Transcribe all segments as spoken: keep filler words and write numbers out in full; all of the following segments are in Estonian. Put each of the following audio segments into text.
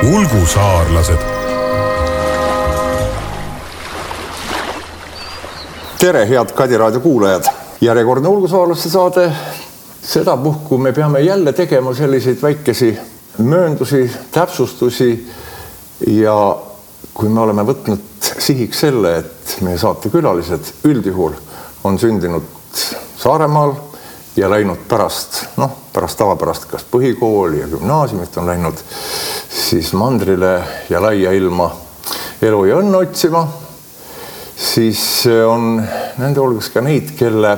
Ulgusaarlased. Tere, head Kadi raadio kuulajad. Järjekordne Ulgusaarlaste saade. Seda puhku me peame jälle tegema selliseid väikesi mööndusi, täpsustusi ja kui me oleme võtnud sihiks selle, et meie saate külalised üldjuhul on sündinud Saaremaal ja läinud pärast, noh, pärast tavapärast kas põhikooli ja gümnaasiumit on läinud siis mandrile ja laia ilma elu ja õnne otsima, siis on nende hulgas ka neid, kelle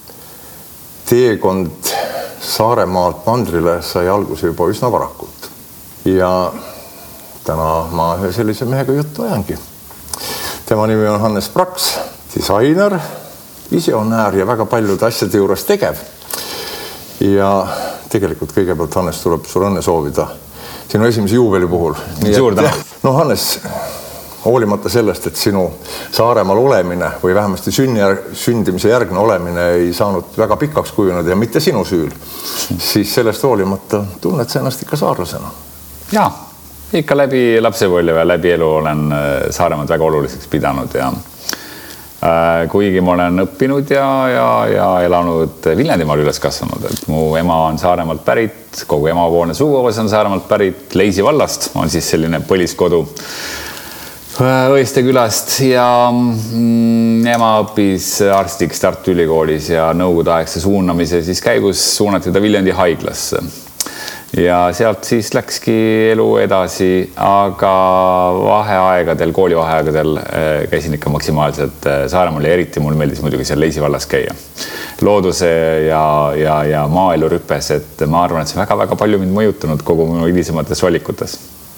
teekond Saaremaalt mandrile sai alguse juba üsna varakult. Ja täna ma ühe sellise mehega juttu ajangi. Tema nimi on Hannes Praks, disainer, visionäär ja väga paljude asjade juures tegev. Ja tegelikult kõigepealt, Hannes, tuleb sulle õnne soovida sinu esimese juubeli puhul. Suur tänu. No Hannes, hoolimata sellest, et sinu Saaremaal olemine või vähemasti sündimise järgne olemine ei saanud väga pikaks kujunud ja mitte sinu süül, siis sellest hoolimata tunned sa ennast ikka saarlasena. Jaa, ikka läbi lapsepõlve ja läbi elu olen Saaremaad väga oluliseks pidanud ja kuigi ma olen õppinud ja, ja, ja elanud Viljandimaal üles kasvanud, et mu ema on Saaremaalt pärit, kogu emapoolne suguvõs on Saaremaalt pärit, Leisi vallast on siis selline põliskodu Õiste külast ja mm, ema õppis arstiks Tartu Ülikoolis ja nõukogude aegse suunamise siis käigus suunati ta Viljandi haiglasse. Ja sealt siis läkski elu edasi, aga vaheaegadel, koolivaheaegadel käisin ikka maksimaalselt Saaremaal ja eriti mul meeldis muidugi seal Leisi vallas käia. Looduse ja, ja, ja maaelu rüpes, et ma arvan, et see väga-väga palju mind mõjutanud kogu minu hilisemates valikutes.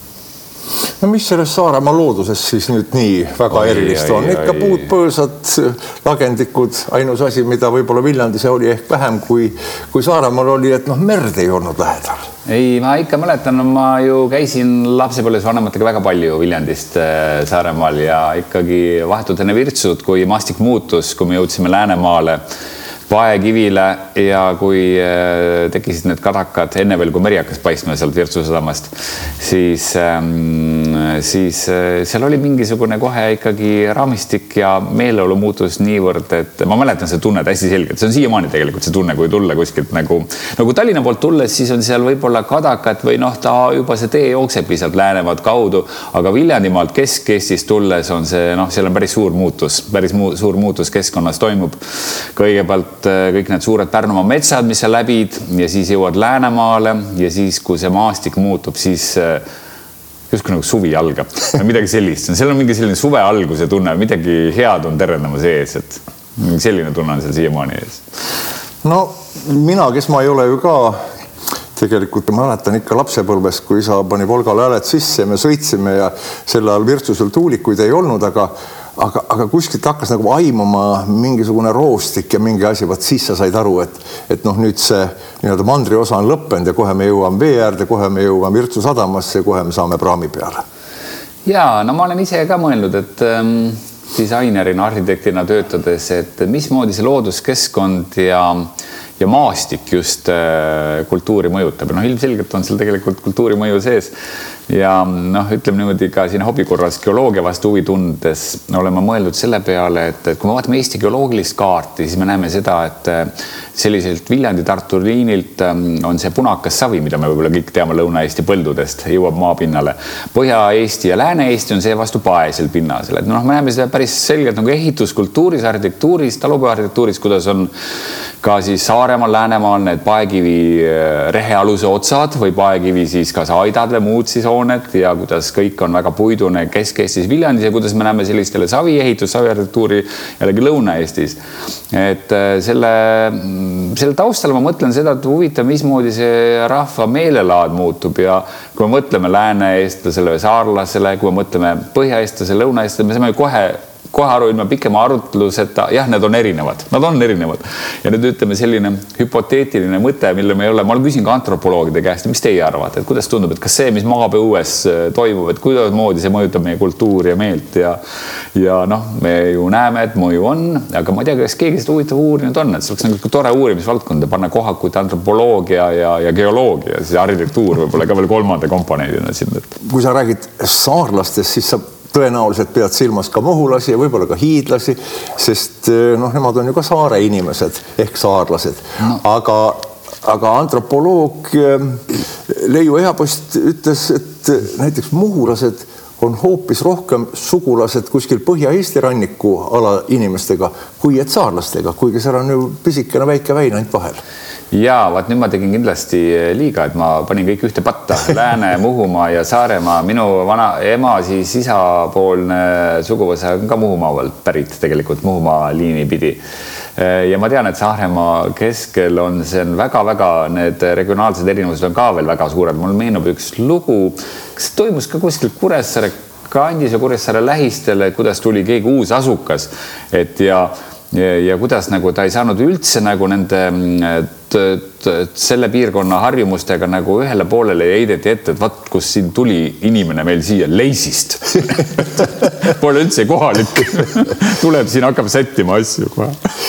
No mis selles Saaremaa looduses siis nüüd nii väga oi, erilist on? Oi, ikka puud, põõsad, lagendikud, ainus asi, mida võib-olla Viljandis oli ehk vähem kui, kui Saaremaal oli, et noh, merd ei olnud lähedal. Ei, ma ikka mäletan, ma ju käisin lapsepõlves vanematega väga palju Viljandist Saaremaal ja ikkagi vahetult enne Virtsut, kui maastik muutus, kui me jõudsime Läänemaale, Paekivile ja kui tekisid need kadakad enne veel, kui meri hakkas paistma sealt Virtsu sadamast, siis, siis seal oli mingisugune kohe ikkagi raamistik ja meeleolu muutus niivõrd, et ma mäletan see tunne hästi selgelt. See on siiamaani tegelikult see tunne, kui tulla kuskilt nagu, nagu Tallinna poolt tulles, siis on seal võib-olla kadakad või noh, ta juba see tee jooksebki sealt Läänemaalt kaudu, aga Viljandimaalt Kesk-Eestist tulles on see, noh, seal on päris suur muutus, päris muu, suur muutus keskkonnas toimub. Kõigepealt kõik need suured Pärnumaa metsad, mis sa läbid ja siis jõuad Läänemaale ja siis, kui see maastik muutub, siis justkui nagu suvi algab. Midagi sellist. Seal on mingi selline suve alguse tunne, midagi head on terendamas ees, et selline tunne on seal siiamaani ees. No mina, kes ma ei ole ju ka tegelikult mäletan ikka lapsepõlves, kui isa pani Volgale hääled sisse ja me sõitsime ja selle ajal Virtsusel tuulikuid ei olnud, aga Aga, aga kuskilt hakkas nagu aimama mingisugune roostik ja mingi asi, vaat siis sa said aru, et, et noh, nüüd see nii-öelda mandri osa on lõppenud ja kohe me jõuame vee äärde, kohe me jõuame Virtsu sadamasse ja kohe me saame praami peale. Jaa, no ma olen ise ka mõelnud, et ähm, disainerina, arhitektina töötades, et mismoodi see looduskeskkond ja, ja maastik just äh, kultuuri mõjutab. No ilmselgelt on seal tegelikult kultuuri mõju sees. Ja noh, ütleme niimoodi ka siin hobikorras geoloogia vastu huvi tundes oleme mõeldud selle peale, et, et kui me vaatame Eesti geoloogilist kaarti, siis me näeme seda, et selliselt Viljandi Tartu liinilt on see punakas savi, mida me võib-olla kõik teame Lõuna-Eesti põldudest, jõuab maapinnale. Põhja-Eesti ja Lääne-Eesti on see vastu paesel pinnasel. Et noh, me näeme seda päris selgelt nagu ehituskultuuris, arhitektuuris, talupõarhitektuuris, kuidas on ka siis Saaremaal, Läänemaal need Paekivi rehealuse otsad või Paekivi siis kas aidad või muud siis hooned ja kuidas kõik on väga puidune Kesk-Eestis Viljandis ja kuidas me näeme sellistele saviehitus, saviarhitektuuri jällegi Lõuna-Eestis. Et selle, selle taustal ma mõtlen seda, et huvitav, mismoodi see rahva meelelaad muutub ja kui me mõtleme lääne-eestlasele või saarlasele, kui me mõtleme põhja-eestlasele, lõuna-eestlasele, me saame kohe kohe aru ilma pikema arutluseta, jah, need on erinevad, nad on erinevad. Ja nüüd ütleme selline hüpoteetiline mõte, mille me ei ole, ma küsin ka antropoloogide käest, mis teie arvate, et kuidas tundub, et kas see, mis maapea õues toimub, et kuidas moodi see mõjutab meie kultuuri ja meelt ja, ja noh, me ju näeme, et mõju on, aga ma ei tea, kas keegi seda huvitav uurinud on, et see oleks nagu tore uurimisvaldkond ja panna kohakut antropoloogia ja, ja geoloogia, siis arhitektuur võib-olla ka veel kolmanda komponendina siin. Kui sa räägid saarlastest, siis sa tõenäoliselt pead silmas ka muhulasi ja võib-olla ka hiidlasi, sest noh, nemad on ju ka saare inimesed ehk saarlased. No. Aga, aga antropoloog Leiu Ehapost ütles, et näiteks muhulased on hoopis rohkem sugulased kuskil Põhja-Eesti ranniku ala inimestega, kui et saarlastega, kuigi seal on ju pisikene väike väin ainult vahel. Jaa, vaat nüüd ma tegin kindlasti liiga, et ma panin kõik ühte patta. Lääne, Muhumaa ja Saaremaa. Minu vana ema siis isapoolne suguvõsa on ka Muhumaavalt pärit tegelikult Muhumaa liini pidi. Ja ma tean, et Saaremaa keskel on see väga-väga, need regionaalsed erinevused on ka veel väga suured. Mul meenub üks lugu, kas toimus ka kuskil Kuressaare kandis ja Kuressaare lähistele, kuidas tuli keegi uus asukas, et ja Ja, ja kuidas nagu ta ei saanud üldse nagu nende t, t, selle piirkonna harjumustega nagu ühele poolele heideti ette, et vaat, kus siin tuli inimene meil siia Leisist. Pole üldse kohalik. Tuleb siin, hakkab sättima asju kohe.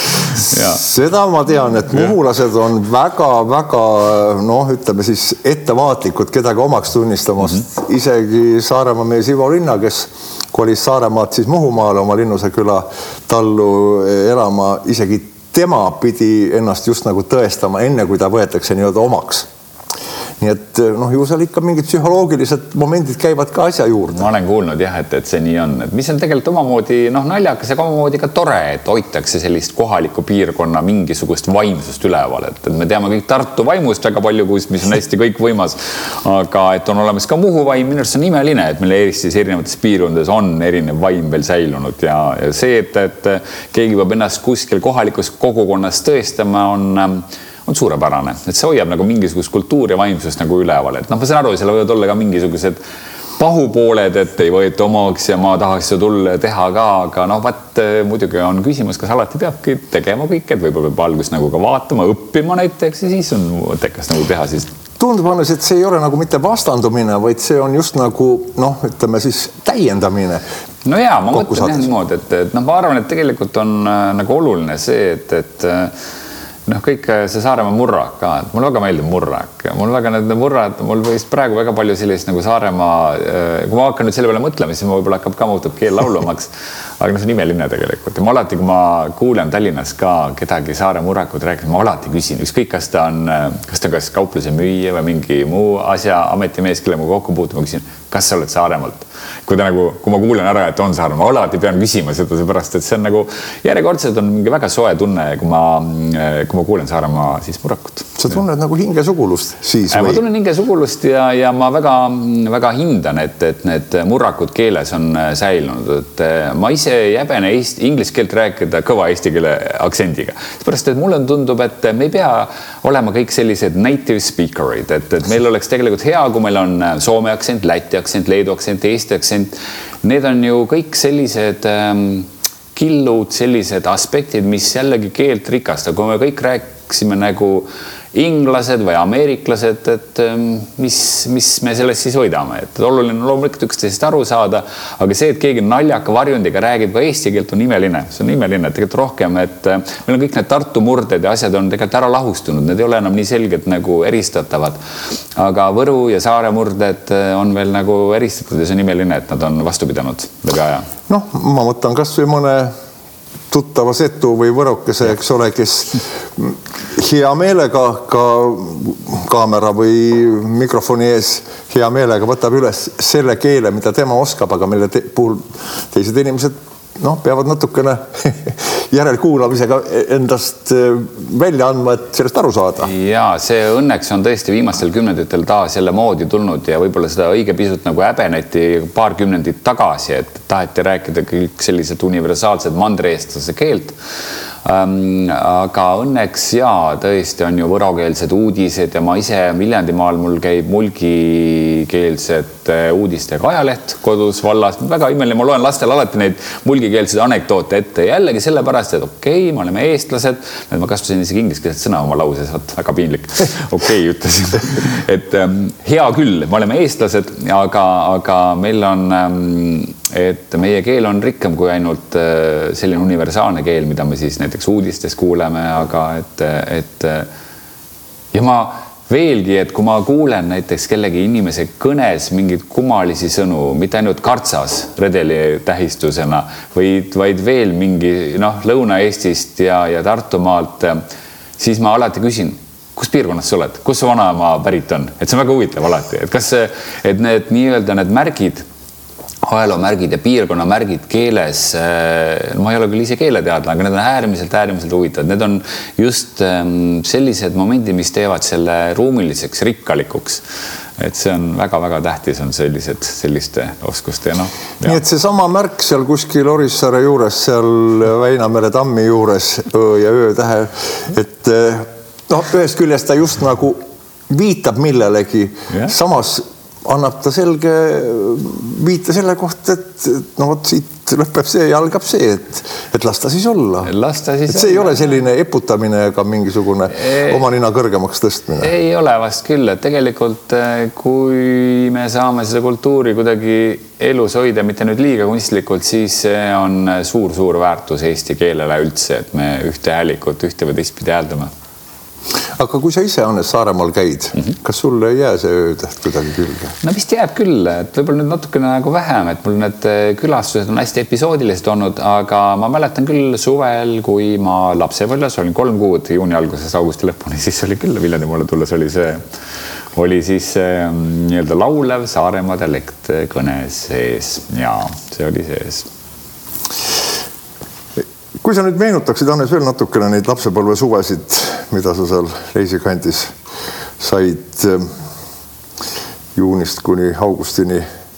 Ja. Seda ma tean, et muhulased on väga-väga, noh, ütleme siis ettevaatlikud kedagi omaks tunnistamast. Mm-hmm. Isegi Saaremaa mees Ivo Linna, kes kolis Saaremaad siis Muhumaale oma Linnuse küla tallu elama, isegi tema pidi ennast just nagu tõestama enne, kui ta võetakse nii-öelda omaks. Nii et noh, ju seal ikka mingid psühholoogilised momendid käivad ka asja juurde. Ma olen kuulnud jah, et, et see nii on. Et mis on tegelikult omamoodi noh, naljakas ja omamoodi ka tore, et hoitakse sellist kohaliku piirkonna mingisugust vaimsust üleval. Et, et me teame kõik Tartu vaimust väga palju, kus, mis on hästi kõik võimas. Aga et on olemas ka Muhu vaim, minu arust on imeline, et meil Eestis erinevates piirkondades on erinev vaim veel säilunud. Ja, ja see, et, et keegi peab ennast kuskil kohalikus kogukonnas tõestama, on on suurepärane, et see hoiab nagu mingisugust kultuur ja vaimsust nagu üleval, et noh, ma saan aru, seal võivad olla ka mingisugused pahupooled, et ei võeta omaks ja ma tahaks seda tulla ja teha ka, aga noh, vaat muidugi on küsimus, kas alati peabki tegema kõik, et võib-olla peab alguses nagu ka vaatama, õppima näiteks ja siis on mõttekas nagu teha siis. Tundub on, et see ei ole nagu mitte vastandumine, vaid see on just nagu, noh, ütleme siis täiendamine. No jaa, ma mõtlen jah niimoodi, et, et noh, ma arvan, et tegelikult on nagu oluline see, et, et noh, kõik see Saaremaa murrak ka, et mul väga meeldib murrak. Mul väga need murrad, mul võist praegu väga palju sellist nagu Saaremaa, kui ma hakkan nüüd selle peale mõtlema, siis ma võib-olla hakkab ka muutub keel laulumaks, aga no see on imeline tegelikult. Ja ma alati, kui ma kuulen Tallinnas ka kedagi Saare murrakut rääkida, ma alati küsin, ükskõik, kas ta on, kas ta kas kaupluse müüja või mingi muu asja ametimees, kelle ma kokku puutu, ma küsin, kas sa oled Saaremaalt? Kui, ta nagu, kui ma kuulen ära, et on Saaremaa, alati pean küsima seda, seepärast, et see on nagu järjekordselt on mingi väga soe tunne, kui ma, kui ma kuulen Saaremaa siis murrakut. Sa tunned nagu hingesugulust siis või? Ma tunnen hingesugulust ja, ja ma väga, väga hindan, et, et need murrakud keeles on säilunud. Et ma ise jäbene eesti, inglise keelt rääkida kõva eesti keele aktsendiga. Seepärast, et mulle tundub, et me ei pea olema kõik sellised native speakerid, et, et meil oleks tegelikult hea, kui meil on soome aktsent, läti aktsent, leedu aktsent, eesti aktsent. Need on ju kõik sellised ähm, killud, sellised aspektid, mis jällegi keelt rikastab. Kui me kõik rääksime nagu inglased või ameeriklased, et mis, mis me sellest siis võidame. Et oluline on loomulikult üksteisest aru saada, aga see, et keegi naljaka varjundiga räägib ka eesti keelt, on imeline. See on imeline, et tegelikult rohkem, et meil on kõik need Tartu murded ja asjad on tegelikult ära lahustunud. Need ei ole enam nii selgelt nagu eristatavad. Aga Võru ja Saare murded on veel nagu eristatud ja see on imeline, et nad on vastu pidanud läbi aja. Noh, ma mõtlen kas või mõne tuttava setu või võrokese, eks ole, kes hea meelega ka kaamera või mikrofoni ees hea meelega võtab üles selle keele, mida tema oskab, aga mille te puhul teised inimesed noh, peavad natukene järelkuulamisega endast välja andma, et sellest aru saada. Ja see õnneks on tõesti viimastel kümnenditel taas jälle moodi tulnud ja võib-olla seda õige pisut nagu häbeneti paar kümnendit tagasi, et taheti rääkida kõik sellised universaalsed mandri-eestlase keelt. Ähm, aga õnneks jaa, tõesti on ju võrokeelsed uudised ja ma ise Viljandimaal mul käib mulgikeelsed uudistega ajaleht kodus vallas. Väga imeline, ma loen lastel alati neid mulgikeelseid anekdoote ette. Jällegi sellepärast, et okei, me oleme eestlased. Ma kasutasin isegi ingliskeelset sõna oma lauses, võt, väga piinlik. Okei, ütlesin. Et ähm, hea küll, me oleme eestlased, aga, aga meil on, ähm, et meie keel on rikkam kui ainult äh, selline universaalne keel, mida me siis näiteks uudistes kuuleme, aga et, et ja ma veelgi, et kui ma kuulen näiteks kellegi inimese kõnes mingid kummalisi sõnu, mitte ainult kartsas redeli tähistusena, vaid, vaid veel mingi noh, Lõuna-Eestist ja, ja Tartumaalt, siis ma alati küsin, kus piirkonnas sa oled, kus su vanaema pärit on, et see on väga huvitav alati, et kas et need nii-öelda need märgid, ajaloomärgid ja piirkonnamärgid keeles, ma ei ole küll ise keeleteadlane, aga need on äärmiselt, äärmiselt huvitavad. Need on just sellised momendid, mis teevad selle ruumiliseks, rikkalikuks. Et see on väga-väga tähtis on sellised, selliste oskuste ja noh. Nii et see sama märk seal kuskil Orissaare juures, seal Väinamere tammi juures öö ja öö tähe, et noh, ühest küljest ta just nagu viitab millelegi, yeah. Samas annab ta selge viite selle kohta, et no vot siit lõpeb see ja algab see, et, et las ta siis olla. Lasta siis et see olla. Ei ole selline eputamine ega mingisugune ei, oma nina kõrgemaks tõstmine. Ei ole vast küll, et tegelikult kui me saame seda kultuuri kuidagi elus hoida, mitte nüüd liiga kunstlikult, siis see on suur-suur väärtus eesti keelele üldse, et me ühte häälikut ühte või teistpidi hääldame. Aga kui sa ise Hannes Saaremaal käid, mm-hmm. kas sulle ei jää see öötäht kuidagi külge? No vist jääb küll, et võib-olla nüüd natukene nagu vähem, et mul need külastused on hästi episoodilised olnud, aga ma mäletan küll suvel, kui ma lapsepõlves olin kolm kuud juuni alguses augusti lõpuni, siis oli küll Viljandimaale tulles oli see, oli siis nii-öelda laulev Saaremaa dialekt kõnes sees ja see oli sees. Kui sa nüüd meenutaksid, Hannes, veel natukene neid lapsepõlve suvesid, mida sa seal reisikandis said juunist kuni augustini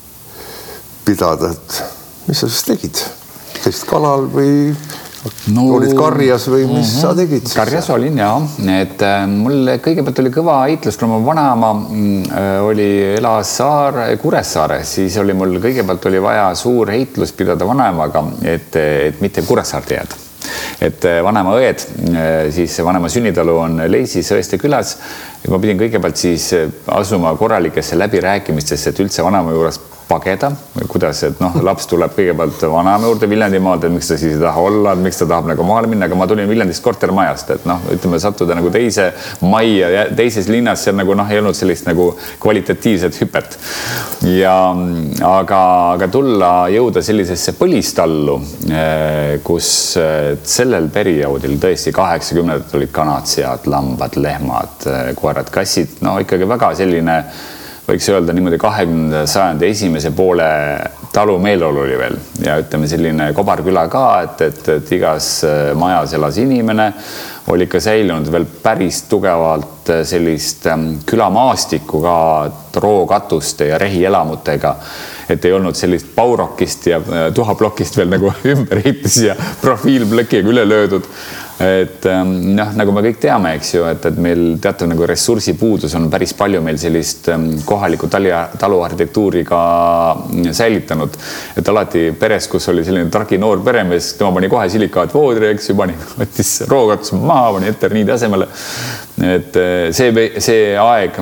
pidada, et mis sa siis tegid? Käisid kalal või no, olid karjas või mis uh-huh. sa tegid? Karjas olin, jah. Et mul kõigepealt oli kõva heitlus, kui ma vanaema oli elas Saar, Kuressaare, siis oli mul kõigepealt oli vaja suur heitlus pidada vanaemaga, et, et mitte Kuressaarde jääda. Et vanaema õed, siis vanaema sünnitalu on Leisis Õeste külas. Ma pidin kõigepealt siis asuma korralikesse läbirääkimistesse, et üldse vanaema juures pageda, kuidas, et noh, laps tuleb kõigepealt vanaema juurde Viljandimaalt, et miks ta siis ei taha olla, miks ta tahab nagu maale minna, aga ma tulin Viljandist kortermajast, et noh, ütleme sattuda nagu teise majja, teises linnas, see nagu noh, ei olnud sellist nagu kvalitatiivset hüpet. Ja aga, aga tulla jõuda sellisesse põlistallu, kus sellel perioodil tõesti kaheksakümnendad olid kanad, sead, lambad, lehmad, koerad, kassid, no ikkagi väga selline võiks öelda niimoodi kahekümnenda sajandi esimese poole talu meelolu oli veel ja ütleme selline kobarküla ka, et, et, et igas majas elas inimene, oli ka säilunud veel päris tugevalt sellist külamaastikku ka rookatuste ja rehielamutega, et ei olnud sellist paurokist ja tuhaplokist veel nagu ümber ehitis ja profiilplõkiga üle löödud. Et noh, nagu me kõik teame, eks ju, et, et meil teatav nagu ressursipuudus on päris palju meil sellist kohaliku taluarhitektuuri ka säilitanud. Et alati peres, kus oli selline traki noor peremees, tema pani kohe silikaat voodri, eks ju, pani, võttis roogatus maha, pani eterniidi asemele. Et see, see aeg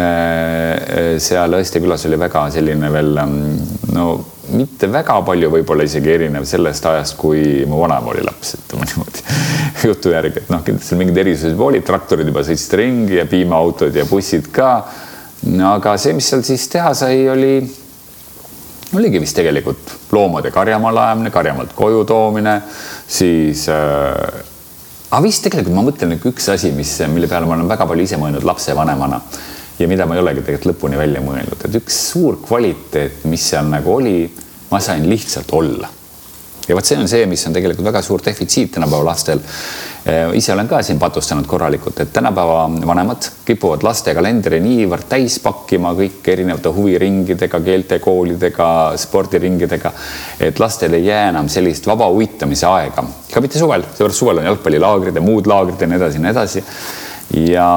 seal Õiste külas oli väga selline veel, no mitte väga palju võib-olla isegi erinev sellest ajast, kui mu vanaema oli laps, et ma niimoodi jutu järgi, et noh, kindlasti mingid erisused olid, traktorid juba sõitsid ringi ja piimaautod ja bussid ka. Aga see, mis seal siis teha sai, oli, oligi vist tegelikult loomade karjamaal ajamine, karjamaalt koju toomine, siis äh, aga vist tegelikult ma mõtlen üks asi, mis, mille peale ma olen väga palju ise mõelnud lapse vanemana ja mida ma ei olegi tegelikult lõpuni välja mõelnud, et üks suur kvaliteet, mis seal nagu oli, ma sain lihtsalt olla. ja võt see on see, mis on tegelikult väga suur defitsiit tänapäeva lastel. Ise olen ka siin patustanud korralikult, et tänapäeva vanemad kipuvad laste kalendri niivõrd täis pakkima kõik erinevate huviringidega, keeltekoolidega, spordiringidega, et lastel ei jää enam sellist vaba uitamise aega. Ka mitte suvel, suvel on jalgpallilaagrid ja muud laagrid ja nii edasi, nii edasi. Ja,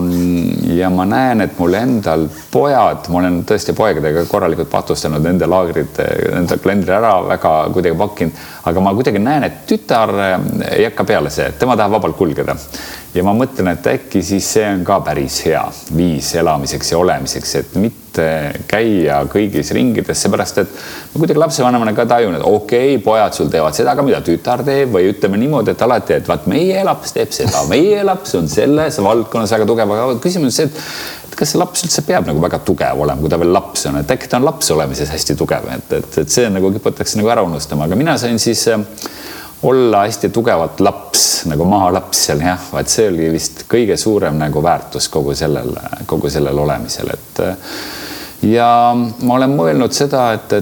ja ma näen, et mul endal pojad, ma olen tõesti poegadega korralikult patustanud nende laagrid, nende kalendri ära väga kuidagi pakkinud, aga ma kuidagi näen, et tütar ei hakka peale see, et tema tahab vabalt kulgeda. Ja ma mõtlen, et äkki siis see on ka päris hea viis elamiseks ja olemiseks, et mitte käia kõigis ringides, seepärast, et ma kuidagi lapsevanemana ka tajun, et okei, okay, pojad sul teevad seda, aga mida tütar teeb või ütleme niimoodi, et alati, et vaat meie laps teeb seda, meie laps on selles valdkonnas väga tugev, aga küsimus on see, et kas see laps üldse peab nagu väga tugev olema, kui ta veel laps on, et äkki ta on laps olemises hästi tugev, et, et, et see nagu kiputakse nagu ära unustama, aga mina sain siis olla hästi tugevat laps, nagu maha laps seal, jah, vaid see oli vist kõige suurem nagu väärtus kogu sellel, kogu sellel olemisel, et ja ma olen mõelnud seda, et,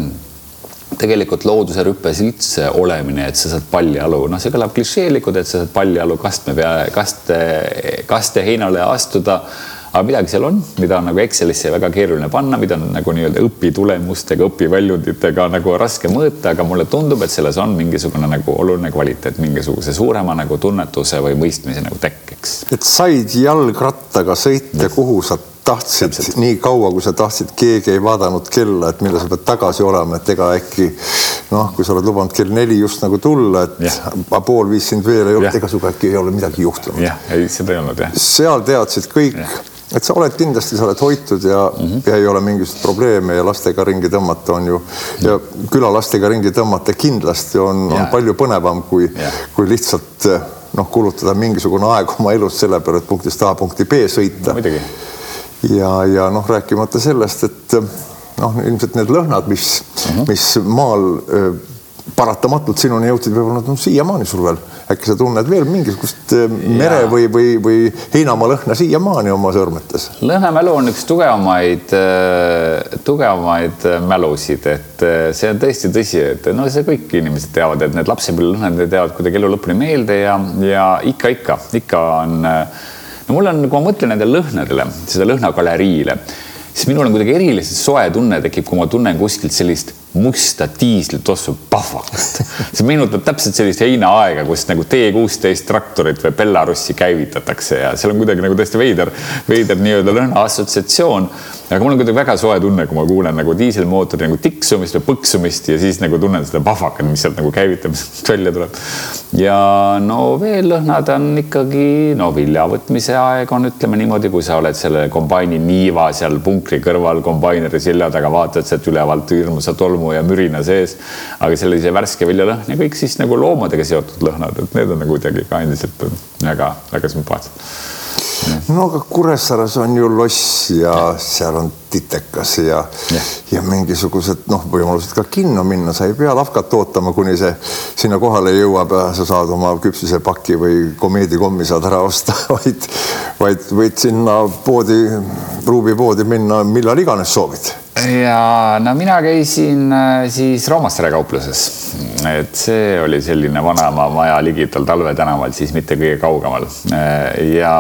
et tegelikult looduse rüppes üldse olemine, et sa saad paljalu, noh, see kõlab klišeelikud, et sa saad paljalu kastme pea, kaste, kaste heinale astuda, aga midagi seal on, mida on nagu Excelisse väga keeruline panna, mida on nagu nii-öelda õpitulemustega, õpiväljunditega nagu raske mõõta, aga mulle tundub, et selles on mingisugune nagu oluline kvaliteet, mingisuguse suurema nagu tunnetuse või mõistmise nagu tekkeks. Et said jalgrattaga sõita, kuhu sa tahtsid Täpselt. Nii kaua, kui sa tahtsid, keegi ei vaadanud kella, et mille sa pead tagasi olema, et ega äkki, noh, kui sa oled lubanud kell neli just nagu tulla, et ja. pool viis sind veel ei olnud, ega suga äkki ei ole midagi juhtunud. Jah, ei, seda ei olnud, jah. Seal teadsid kõik, ja. Et sa oled kindlasti, sa oled hoitud ja, mm-hmm. ja ei ole mingisugust probleeme ja lastega ringi tõmmata on ju, ja külalastega ringi tõmmata kindlasti on, on palju põnevam, kui, kui lihtsalt noh, kulutada mingisugune aeg oma elust selle peale, et punktist A punkti B sõita. Midagi. Ja, ja noh, rääkimata sellest, et noh, ilmselt need lõhnad, mis, uh-huh. mis maal äh, paratamatult sinuni jõudsid, võib-olla no, siiamaani sul veel. Äkki sa tunned veel mingisugust äh, mere ja. või, või, või heinamaa lõhna siiamaani oma sõrmetes? Lõhnamälu on üks tugevamaid, äh, tugevamaid mälusid, et äh, see on tõesti tõsi, et no see kõik inimesed teavad, et need lapsepõlve lõhnad teavad kuidagi elu lõpuni meelde ja, ja ikka, ikka, ikka on äh, no mul on, kui ma mõtlen nende lõhnadele, seda lõhnagaleriile, siis minul on kuidagi eriliselt soe tunne tekib, kui ma tunnen kuskilt sellist musta diislitossu pahvakat. See meenutab täpselt sellist heinaaega, kus nagu T kuusteist traktorit või Belarussi käivitatakse ja seal on kuidagi nagu tõesti veider, veider nii-öelda lõhna assotsiatsioon. Aga mul on kuidagi väga soe tunne, kui ma kuulen nagu diiselmootori nagu tiksumist või põksumist ja siis nagu tunnen seda pahvakat, mis sealt nagu käivitamisest välja tuleb. Ja no veel lõhnad on ikkagi, no viljavõtmise aeg on, ütleme niimoodi, kui sa oled selle kombaini niiva seal punkri kõrval kombaineri selja taga, vaatad sealt ülevalt hirmusa tolmu ja mürina sees, aga sellise värske viljalõhn ja kõik siis nagu loomadega seotud lõhnad, et need on nagu kuidagi ka endiselt väga, väga sümpaatsed. No aga Kuressaares on ju loss ja, ja seal on titekas ja, ja. ja mingisugused noh, võimalused ka kinno minna, sa ei pea lafkat ootama, kuni see sinna kohale jõuab ja sa saad oma küpsisepaki või komeedikommi saad ära osta, vaid, vaid võid sinna poodi, ruubipoodi minna, millal iganes soovid. Ja no mina käisin siis Roomastere kaupluses, et see oli selline vanaema maja ligital Talve tänaval, siis mitte kõige kaugemal ja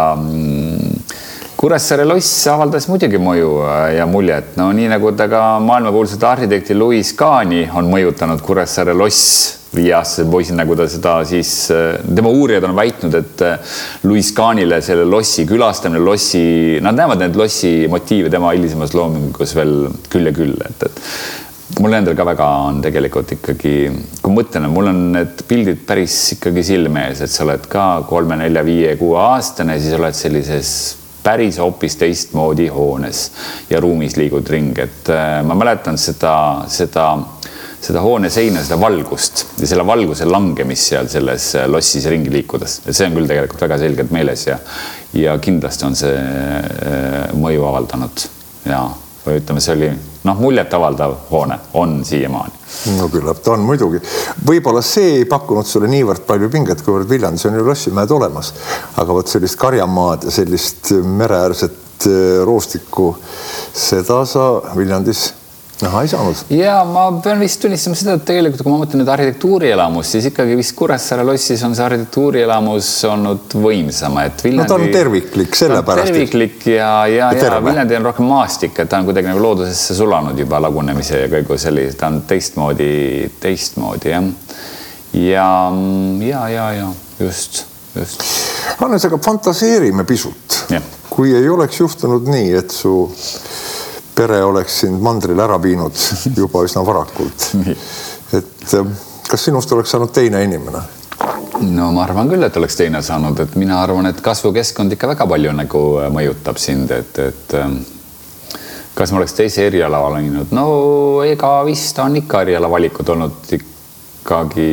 Kuressaare loss avaldas muidugi mõju ja muljet, no nii nagu ta ka maailmakuulsat arhitekti Louis Kahni on mõjutanud Kuressaare loss viieaastase poisin, nagu ta seda siis, tema uurijad on väitnud, et Louis Kahnile selle lossi külastamine, lossi, nad näevad need lossi motiive tema hilisemas loomingus veel küll ja küll, et, et mul endal ka väga on tegelikult ikkagi, kui mõtlen, mul on need pildid päris ikkagi silme ees, et sa oled ka kolme, nelja, viie, kuue aastane, siis oled sellises päris hoopis teistmoodi hoones ja ruumis liigud ring, et ma mäletan seda, seda seda hoone seina, seda valgust ja selle valguse langemist seal selles lossis ringi liikudes. Et see on küll tegelikult väga selgelt meeles ja, ja kindlasti on see mõju avaldanud. Ja või ütleme, see oli noh, muljet avaldav hoone on siiamaani. No küllap ta on muidugi. Võib-olla see ei pakkunud sulle niivõrd palju pinget, kuivõrd Viljandis on ju lossimäed olemas, aga võt sellist karjamaad ja sellist mereäärset roostikku, seda sa Viljandis Aha, ei saanud. Ja ma pean vist tunnistama seda, et tegelikult kui ma mõtlen nüüd arhitektuurielamus, siis ikkagi vist Kuressaare lossis on see arhitektuurielamus olnud võimsama. Et Viljandi, no ta on terviklik selle pärast. Terviklik ja, ja, ja, ja Viljandi on rohkem maastik, et ta on kuidagi nagu loodusesse sulanud juba lagunemise ja kõigu sellise, ta on teistmoodi, teistmoodi, jah. Ja, ja, ja, ja, just, just. Hannes, aga fantaseerime pisut. Ja. Kui ei oleks juhtunud nii, et su pere oleks sind mandril ära viinud juba üsna varakult. Et kas sinust oleks saanud teine inimene? No ma arvan küll, et oleks teine saanud, et mina arvan, et kasvukeskkond ikka väga palju nagu mõjutab sind, et, et kas ma oleks teise eriala valinud? No ega vist on ikka eriala valikud olnud ikkagi,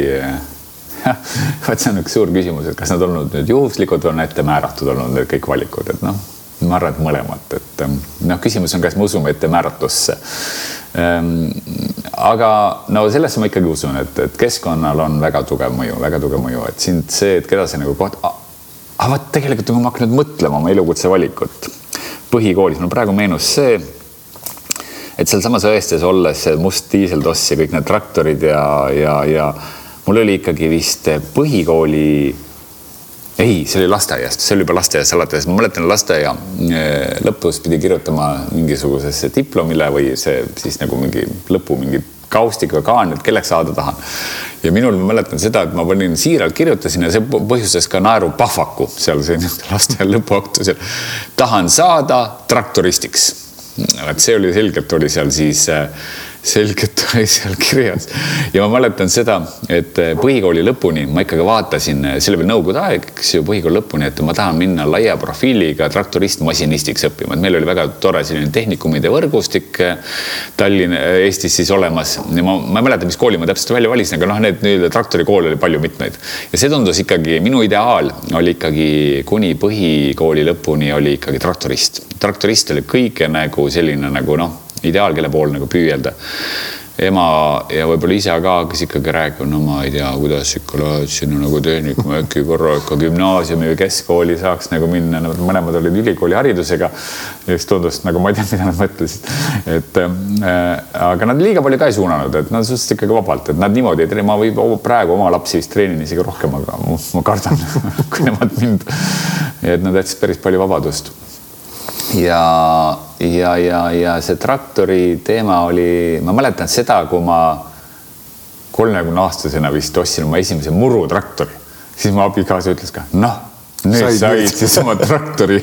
vaat see on üks suur küsimus, et kas nad on olnud nüüd juhuslikud või on ette määratud olnud need kõik valikud, et noh, ma arvan, et mõlemat, et noh, küsimus on, kas me usume ette määratusse. Aga no sellesse ma ikkagi usun, et, et keskkonnal on väga tugev mõju, väga tugev mõju, et sind see, et keda see nagu koht... Aga vaat tegelikult, kui ma hakkan nüüd mõtlema oma elukutse valikut põhikoolis, no praegu meenus see, et seal samas õestes olles see must diiseldoss ja kõik need traktorid ja, ja, ja mul oli ikkagi vist põhikooli ei, see oli lasteaiast, see oli juba lasteaias alates. Ma mäletan lasteaia lõpus pidi kirjutama mingisugusesse diplomile või see siis nagu mingi lõpu mingi kaustik või kaan, et kelleks saada tahan. Ja minul ma mäletan seda, et ma panin siiralt kirjutasin ja see põhjustas ka naeru pahvaku seal see lasteaia lõpuaktusel. Tahan saada traktoristiks. Et see oli selgelt, oli seal siis selgelt oli seal kirjas. Ja ma mäletan seda, et põhikooli lõpuni ma ikkagi vaatasin, see oli veel nõukogude aeg, eks ju, põhikooli lõpuni, et ma tahan minna laia profiiliga traktorist masinistiks õppima. Et meil oli väga tore selline tehnikumide võrgustik Tallinna, Eestis siis olemas. Ja ma, ma mäletan, mis kooli ma täpselt välja valisin, aga noh, need nüüd traktorikool oli palju mitmeid. Ja see tundus ikkagi, minu ideaal oli ikkagi kuni põhikooli lõpuni oli ikkagi traktorist. Traktorist oli kõige nagu selline nagu noh, ideaal, kelle pool nagu püüelda. Ema ja võib-olla isa ka, kes ikkagi räägib, no ma ei tea, kuidas ikka lähed sinna nagu tehnikum, äkki korra ikka gümnaasiumi või keskkooli saaks nagu minna. Mõlemad olid ülikooli haridusega ja siis tundus, nagu ma ei tea, mida nad mõtlesid. Et, äh, aga nad liiga palju ka ei suunanud, et nad suhteliselt ikkagi vabalt, et nad niimoodi, et ma võib praegu oma lapsi vist treenin isegi rohkem, aga ma kardan, kui nemad mind, et nad jätsid päris palju vabadust. Ja, ja, ja, ja see traktori teema oli, ma mäletan seda, kui ma kolmekümne aastasena vist ostsin oma esimese murutraktori, siis ma abikaasa ütles ka, noh, nüüd said, said siis oma traktori.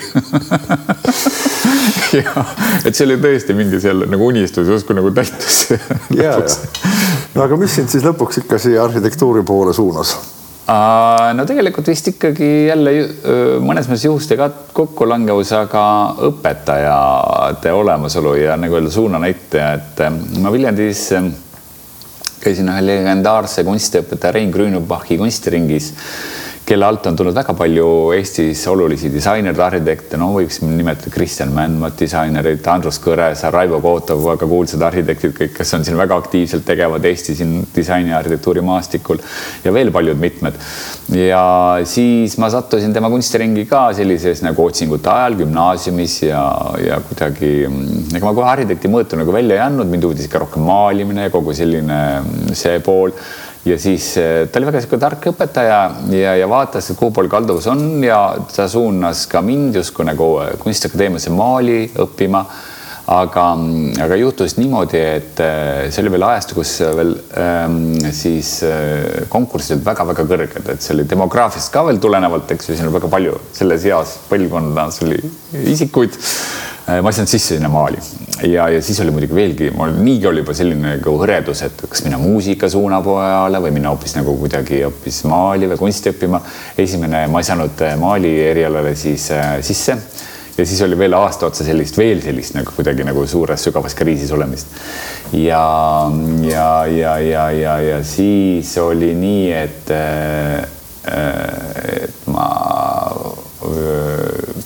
Ja, et see oli tõesti mingi seal nagu unistus, usku nagu täitus. Ja, ja. No, aga mis sind siis lõpuks ikka siia arhitektuuri poole suunas? No tegelikult vist ikkagi jälle mõnes mõnes juhustega kokkulangevus, aga õpetajate olemasolu ja nagu öelda suuna näitaja, et ma Viljandis käisin ühe legendaarse kunstiõpetaja Rein Grünenbachi kunstiringis, kelle alt on tulnud väga palju Eestis olulisi disainerid, arhitekte, no võiks nimetada Kristjan Mändmat disainerid, Andrus Kõresa, Raivo Kootov, väga kuulsad arhitektid, kõik, kes on siin väga aktiivselt tegevad Eesti siin disaini ja arhitektuuri maastikul ja veel paljud mitmed. Ja siis ma sattusin tema kunstiringi ka sellises nagu otsingute ajal gümnaasiumis ja, ja kuidagi, ega ma kohe arhitekti mõõtu nagu välja ei andnud, mind uudis ikka rohkem maalimine ja kogu selline see pool. Ja siis ta oli väga selline tark õpetaja ja, ja vaatas, et kuhu pool kalduvus on ja ta suunas ka mind justkui nagu kunstiakadeemiasse maali õppima. Aga, aga juhtus niimoodi, et see oli veel ajastu, kus veel ähm, siis konkursid väga-väga kõrged, et see oli demograafiast ka veel tulenevalt, eks ju, siin on väga palju selles heas põlvkonnas oli isikuid. Ma ei saanud sisse sinna maali ja, ja siis oli muidugi veelgi, mul niigi oli juba selline nagu hõredus, et kas minna muusika suunapoole või minna hoopis nagu kuidagi hoopis maali või kunsti õppima. Esimene, ma ei saanud maali erialale siis äh, sisse ja siis oli veel aasta otsa sellist, veel sellist nagu kuidagi nagu suures sügavas kriisis olemist. Ja, ja, ja, ja, ja, ja siis oli nii, et, äh, et ma... Öö,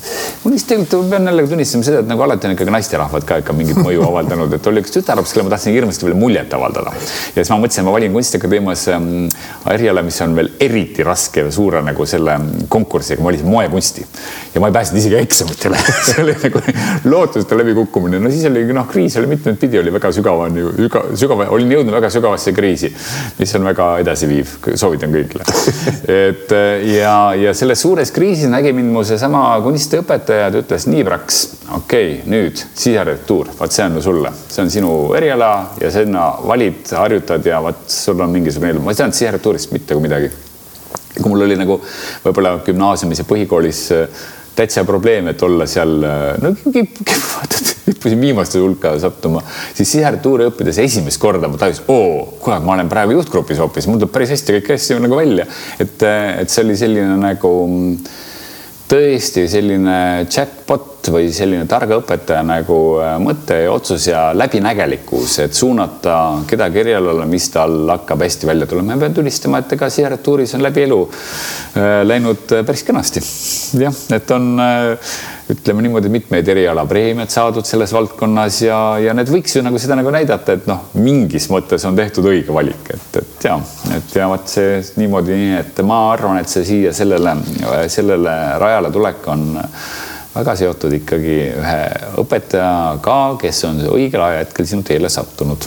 kunst tegelikult pean jälle tunnistama seda, et nagu alati on ikkagi naisterahvad ka ikka mingit mõju avaldanud, et oli üks tütarlaps, kelle ma tahtsin hirmasti veel muljet avaldada. Ja siis ma mõtlesin, ma valin kunstiakadeemias eriala, mis on veel eriti raske ja suure nagu selle konkursiga, ma valisin moekunsti. Ja ma ei pääsnud isegi eksamitele. See oli nagu lootuste läbikukkumine. No siis oli, noh, kriis oli mitmed pidi, oli väga sügava, sügava, olin jõudnud väga sügavasse kriisi, mis on väga edasi viiv, soovitan kõigile. Et, ja, ja selles suures kriisis nägi mind mu see sama kunstiõpetaja ja ta ütles nii praks, okei, okay, nüüd sisearhitektuur, vaat see on sulle, see on sinu eriala ja sinna valid, harjutad ja vaat sul on mingisugune elu. Ma ei teadnud sisearhitektuurist mitte kui midagi. Kui mul oli nagu võib-olla gümnaasiumis ja põhikoolis täitsa probleem, et olla seal, no hüppusin viimaste hulka sattuma, siis sisearhitektuuri õppides esimest korda ma tajus, oo, kuule, ma olen praegu juhtgrupis hoopis, mul tuleb päris hästi kõik hästi nagu välja, et, et see oli selline nagu tõesti selline chatbot või selline targa õpetaja nagu mõte ja otsus ja läbinägelikkus, et suunata kedagi erialale, mis tal hakkab hästi välja tulema. Ma pean tulistama, et ega sisearhitektuuris on läbi elu läinud päris kenasti. Jah, et on, ütleme niimoodi, mitmeid erialapreemiad saadud selles valdkonnas ja, ja need võiks ju nagu seda nagu näidata, et noh, mingis mõttes on tehtud õige valik, et, et ja, et ja vaat see niimoodi nii, et ma arvan, et see siia sellele, sellele rajale tulek on väga seotud ikkagi ühe õpetajaga, kes on õigel ajahetkel sinu teele sattunud.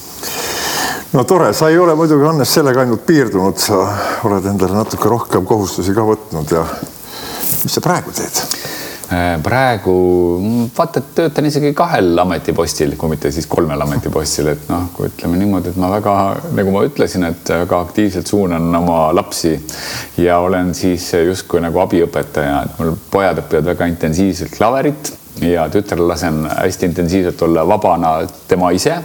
No tore, sa ei ole muidugi Hannes sellega ainult piirdunud, sa oled endale natuke rohkem kohustusi ka võtnud ja mis sa praegu teed? Praegu, vaata, et töötan isegi kahel ametipostil, kui mitte siis kolmel ametipostil, et noh, kui ütleme niimoodi, et ma väga, nagu ma ütlesin, et väga aktiivselt suunan oma lapsi ja olen siis justkui nagu abiõpetaja, et mul pojad õpivad väga intensiivselt klaverit ja tütar lasen hästi intensiivselt olla vabana tema ise.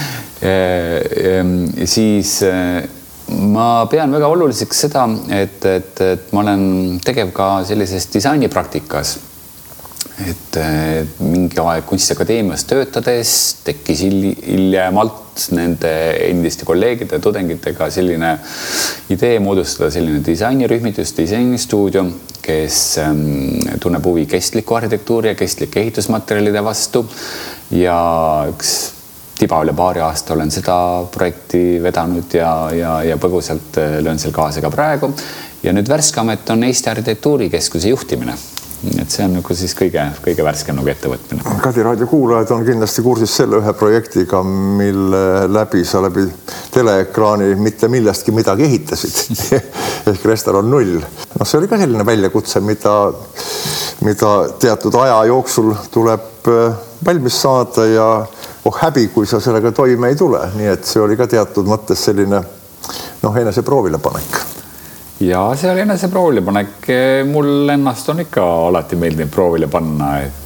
E, siis ma pean väga oluliseks seda, et, et, et ma olen tegev ka sellises disainipraktikas. Et mingi aeg kunstiakadeemias töötades tekkis hiljemalt nende endiste kolleegide ja tudengitega selline idee moodustada selline disainirühmitus, disainistuudio, kes tunneb huvi kestliku arhitektuuri ja kestlike ehitusmaterjalide vastu ja üks tiba üle paari aasta olen seda projekti vedanud ja, ja, ja põgusalt löön seal kaasa ka praegu ja nüüd värske amet on Eesti Arhitektuurikeskuse juhtimine. Et see on nagu siis kõige, kõige värskem nagu ettevõtmine. Kadi raadio kuulajad on kindlasti kursis selle ühe projektiga, mille läbi sa läbi teleekraani mitte millestki midagi ehitasid. Ehk restoran null. No see oli ka selline väljakutse, mida, mida teatud aja jooksul tuleb valmis saada ja oh häbi, kui sa sellega toime ei tule. Nii et see oli ka teatud mõttes selline noh, enese proovile panek. Ja see oli enese proovile panek. Mul ennast on ikka alati meeldinud proovile panna, et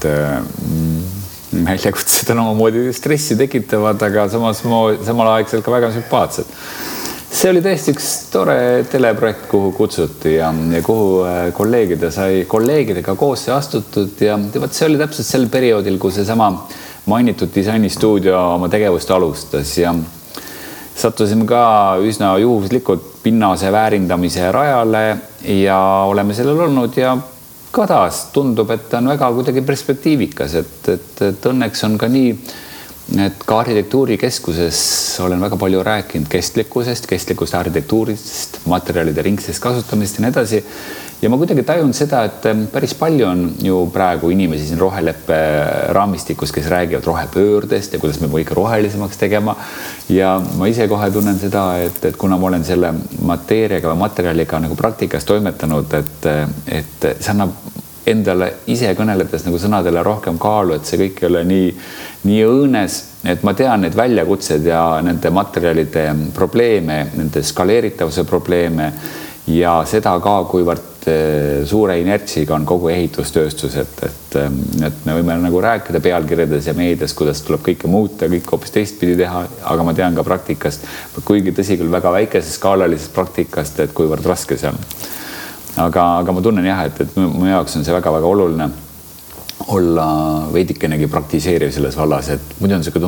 mm, väljakutsed on omamoodi stressi tekitavad, aga samas samal aegselt ka väga sümpaatsed. See oli tõesti üks tore teleprojekt, kuhu kutsuti ja, ja kuhu kolleegide sai, kolleegidega koos astutud ja võt, see oli täpselt sel perioodil, kui see sama mainitud disainistuudio oma tegevust alustas ja sattusime ka üsna juhuslikult pinnase väärindamise rajale ja oleme sellel olnud ja ka taas tundub, et on väga kuidagi perspektiivikas, et, et, et õnneks on ka nii, et ka arhitektuurikeskuses olen väga palju rääkinud kestlikkusest, kestlikust arhitektuurist, materjalide ringsest kasutamisest ja nii edasi. Ja ma kuidagi tajun seda, et päris palju on ju praegu inimesi siin roheleppe raamistikus, kes räägivad rohepöördest ja kuidas me võime rohelisemaks tegema. Ja ma ise kohe tunnen seda, et, et kuna ma olen selle mateeriaga või materjaliga nagu praktikas toimetanud, et, et see annab endale ise kõneledes nagu sõnadele rohkem kaalu, et see kõik ei ole nii, nii õõnes, et ma tean need väljakutsed ja nende materjalide probleeme, nende skaleeritavuse probleeme ja seda ka, kuivõrd suure inertsiga on kogu ehitustööstus, et, et, et me võime nagu rääkida pealkirjades ja meedias, kuidas tuleb kõike muuta, kõik hoopis teistpidi teha, aga ma tean ka praktikast, kuigi tõsi küll väga väikesest skaalalisest praktikast, et kuivõrd raske see on. Aga, aga ma tunnen jah, et, et mu jaoks on see väga-väga oluline olla veidikenegi praktiseeriv selles vallas, et muidu on see tunne, et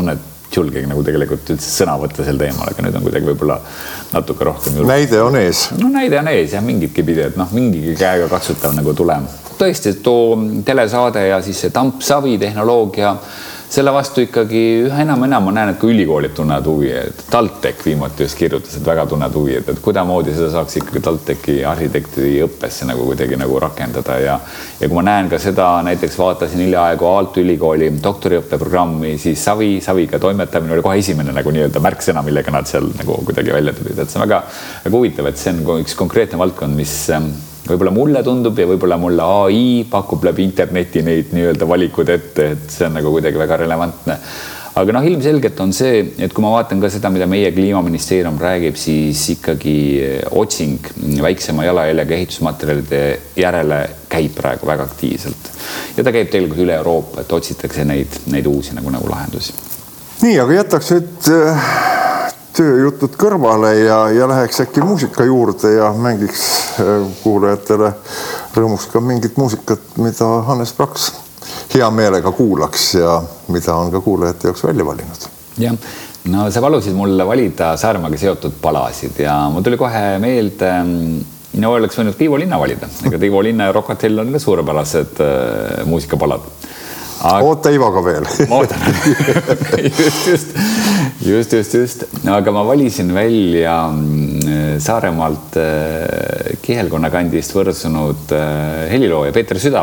julgegi nagu tegelikult üldse sõna võtta sel teemal, aga nüüd on kuidagi võib-olla natuke rohkem julge. Näide on ees. No näide on ees ja mingitki pidi, et noh, mingigi käega katsutav nagu tulem. Tõesti, too telesaade ja siis see tampsavi tehnoloogia, selle vastu ikkagi üha enam enam ma näen, et kui ülikoolid tunnevad huvi, et TalTech viimati just kirjutas, et väga tunned huvi, et, et kuidamoodi seda saaks ikkagi TalTechi arhitekti õppesse nagu kuidagi nagu rakendada ja ja kui ma näen ka seda, näiteks vaatasin hiljaaegu Aalto ülikooli doktoriõppeprogrammi, siis Savi, Saviga toimetamine oli kohe esimene nagu nii-öelda märksõna, millega nad seal nagu kuidagi välja tulid, et see on väga, väga huvitav, et see on üks konkreetne valdkond, mis võib-olla mulle tundub ja võib-olla mulle A I pakub läbi interneti neid nii-öelda valikud ette, et see on nagu kuidagi väga relevantne. Aga noh, ilmselgelt on see, et kui ma vaatan ka seda, mida meie kliimaministeerium räägib, siis ikkagi otsing väiksema jalajäljega ehitusmaterjalide järele käib praegu väga aktiivselt. Ja ta käib tegelikult üle Euroopa, et otsitakse neid, neid uusi nagu, nagu lahendusi. Nii, aga jätaks nüüd tööjutud kõrvale ja, ja läheks äkki muusika juurde ja mängiks kuulajatele rõõmuks ka mingit muusikat, mida Hannes Praks hea meelega kuulaks ja mida on ka kuulajate jaoks välja valinud. Ja, no sa palusid mulle valida Saaremaaga seotud palasid ja mul tuli kohe meelde, no oleks võinud Tiivo Linna valida, ega Tiivo Linna ja Rock Hotel on ka suurepärased äh, muusikapalad. Aga... oota Ivaga veel. Ootan. just, just, just, just, just. Aga ma valisin välja Saaremaalt Kihelkonna kandist võrsunud helilooja Peeter Süda,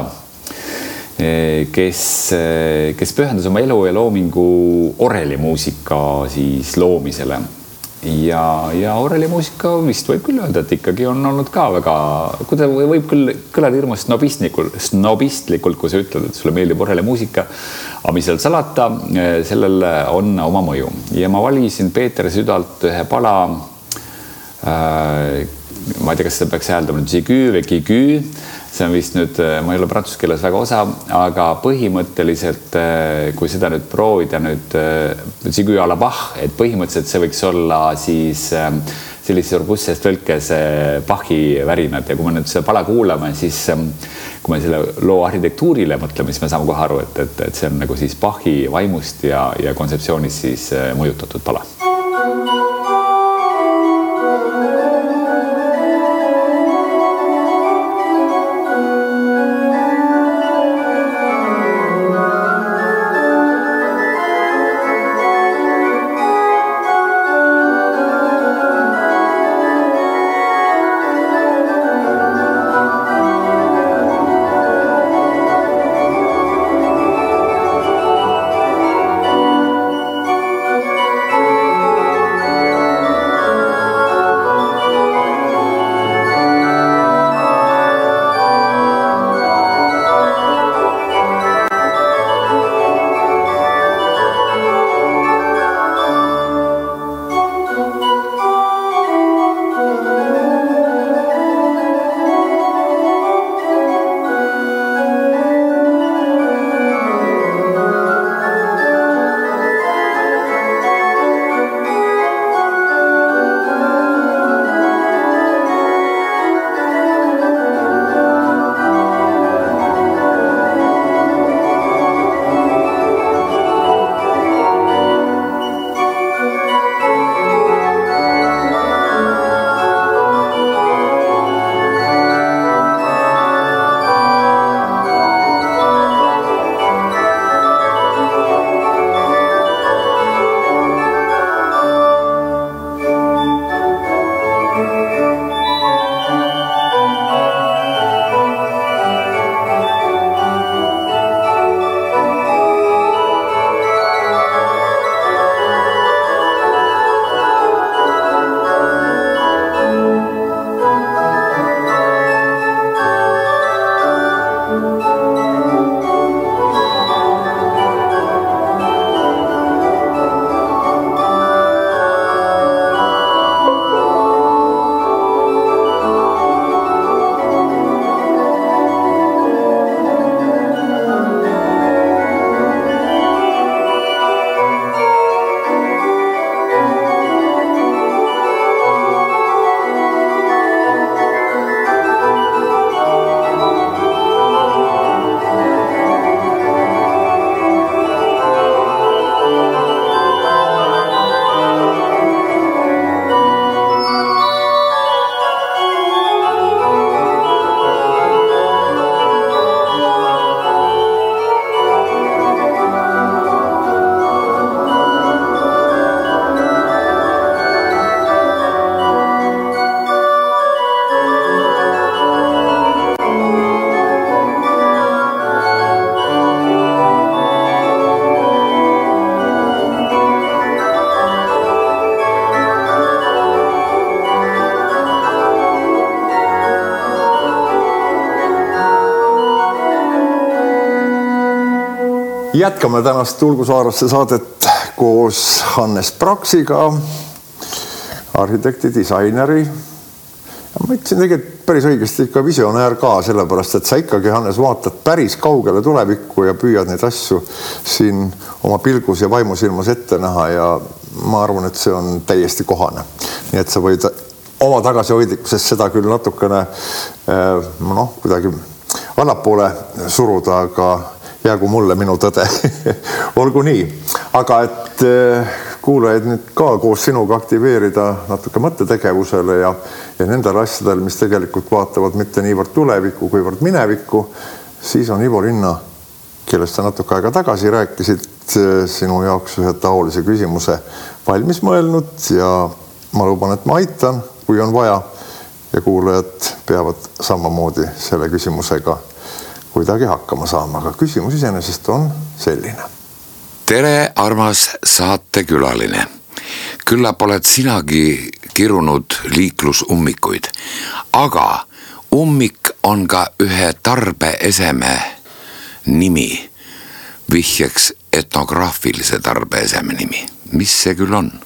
kes, kes pühendas oma elu ja loomingu orelimuusika siis loomisele. Ja, ja orelimuusika vist võib küll öelda, et ikkagi on olnud ka väga, kui ta võib küll kõlada hirmus snobistlikult, snobistlikult, kui sa ütled, et sulle meeldib orelimuusika, aga mis seal salata, sellel on oma mõju. Ja ma valisin Peeter Südalt ühe pala, äh, ma ei tea, kas seda peaks hääldama nüüd Zigü või Gigü, see on vist nüüd, ma ei ole prantsuse keeles väga osa, aga põhimõtteliselt, kui seda nüüd proovida nüüd Zigü à la Bach, et põhimõtteliselt see võiks olla siis sellise robustses tõlkes Bachi värinad ja kui me nüüd seda pala kuulame, siis kui me selle loo arhitektuurile mõtleme, siis me saame kohe aru, et, et, et see on nagu siis Bachi vaimust ja, ja kontseptsioonist siis mõjutatud pala. jätkame tänast Tulgusaaresse saadet koos Hannes Praksiga, arhitekti, disaineri. Ma ütlesin tegelikult päris õigesti ikka visionäär ka, sellepärast, et sa ikkagi, Hannes, vaatad päris kaugele tulevikku ja püüad neid asju siin oma pilgus ja vaimusilmas ette näha ja ma arvan, et see on täiesti kohane. Nii et sa võid oma tagasihoidlikkusest seda küll natukene noh, kuidagi allapoole suruda, aga jäägu mulle minu tõde. Olgu nii. Aga et kuulajaid nüüd ka koos sinuga aktiveerida natuke mõttetegevusele ja, ja nendel asjadel, mis tegelikult vaatavad mitte niivõrd tulevikku, kuivõrd minevikku, siis on Ivo Linna, kellest sa natuke aega tagasi rääkisid, sinu jaoks ühe taolise küsimuse valmis mõelnud ja ma luban, et ma aitan, kui on vaja ja kuulajad peavad samamoodi selle küsimusega kuidagi hakkama saama, aga küsimus iseenesest on selline. Tere, armas saatekülaline. Küllap oled sinagi kirunud liiklusummikuid, aga ummik on ka ühe tarbeeseme nimi, vihjeks etnograafilise tarbeeseme nimi. Mis see küll on?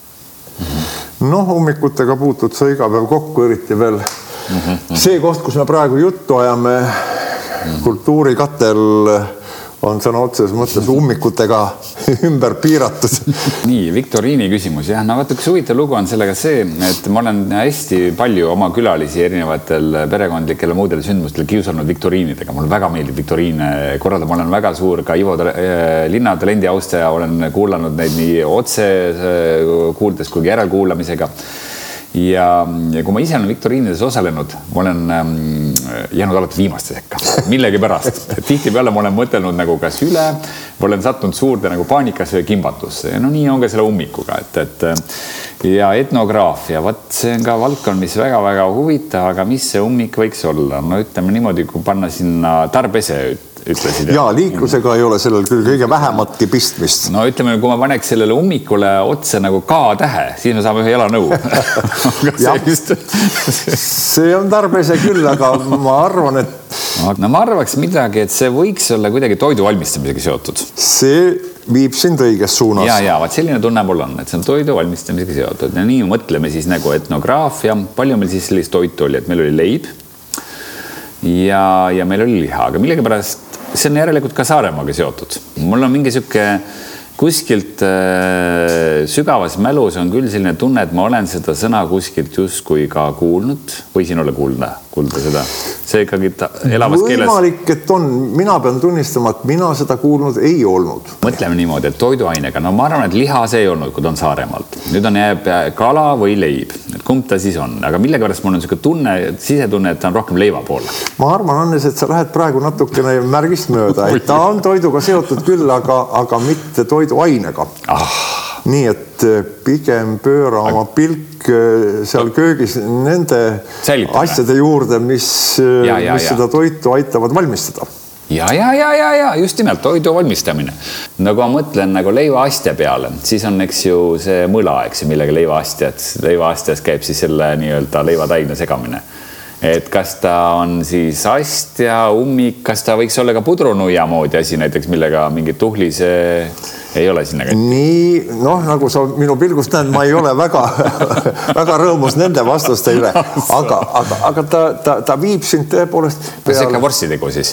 Noh, ummikutega puutud sa iga päev kokku, eriti veel see koht, kus me praegu juttu ajame, kultuurikatel on sõna otseses mõttes ummikutega ümber piiratud. Nii, viktoriini küsimus. Jah, no vaata, üks huvitav lugu on sellega see, et ma olen hästi palju oma külalisi erinevatel perekondlikel ja muudel sündmustel kiusanud viktoriinidega. Mul väga meeldib viktoriine korralda. Ma olen väga suur ka Ivo Linna talendi austaja. Olen kuulanud neid nii otse kuuldes kui järelkuulamisega. Ja, ja kui ma ise olen viktoriinides osalenud, ma olen ähm, jäänud alati viimaste sekka, millegi pärast. Tihti peale ma olen mõtelnud nagu kas üle, ma olen sattunud suurde nagu paanikasse või kimbatusse. Ja no nii on ka selle ummikuga. Et, et, ja etnograafia, vaat see on ka valdkond, mis väga-väga huvitav, aga mis see ummik võiks olla? No ütleme niimoodi, kui panna sinna tarbese ütlesid. Jaa, liiklusega ei ole sellel küll kõige vähematki pistmist. No ütleme, kui ma paneks sellele ummikule otse nagu K-tähe, siis me saame ühe jalanõu. See on tarbese küll, aga ma arvan, et... No ma arvaks midagi, et see võiks olla kuidagi toidu valmistamisega seotud. See viib sind õiges suunas. Ja, ja, vaat selline tunne mul on, et see on toidu valmistamisega seotud. Ja nii mõtleme siis nagu etnograafia. Palju meil siis sellist toitu oli, et meil oli leib ja, ja meil oli liha, aga millegi pärast see on järelikult ka Saaremaaga seotud. Mul on mingi süke kuskilt äh, sügavas mälus on küll selline tunne, et ma olen seda sõna kuskilt justkui ka kuulnud või siin ole kuulda, kuulda seda. See ikkagi elavas keeles. Võimalik, et on. Mina pean tunnistama, et mina seda kuulnud ei olnud. Mõtleme niimoodi, et toiduainega. No ma arvan, et liha see ei olnud, kui ta on Saaremaalt. Nüüd on jääb kala või leib. Et kumb ta siis on? Aga millega pärast mul on selline tunne, sisetunne, et ta on rohkem leiva poole. Ma arvan, Hannes, et sa lähed praegu natukene märgist mööda. Et ta on toiduga seotud küll, aga, aga mitte toiduainega. Ah. Nii, et pigem pööra oma pilk seal köögis nende Säilitame. Asjade juurde, mis, ja, ja, mis ja. Seda toitu aitavad valmistada. Ja, ja, ja, ja, ja, just nimelt toidu valmistamine. Nagu ma mõtlen nagu leivaastja peale, siis on eks ju see mõla, eks ju, millega leivaastjad, leivaastjas käib siis selle nii-öelda leivataigna segamine. Et kas ta on siis astja, ummik, kas ta võiks olla ka pudrunuia moodi asi näiteks, millega mingit tuhlise ei ole sinna kätte? Nii, noh, nagu sa minu pilgust näed, ma ei ole väga, väga rõõmus nende vastuste üle, aga, aga, aga ta, ta, ta viib sind tõepoolest peale... Kas ikka vorstitegu siis?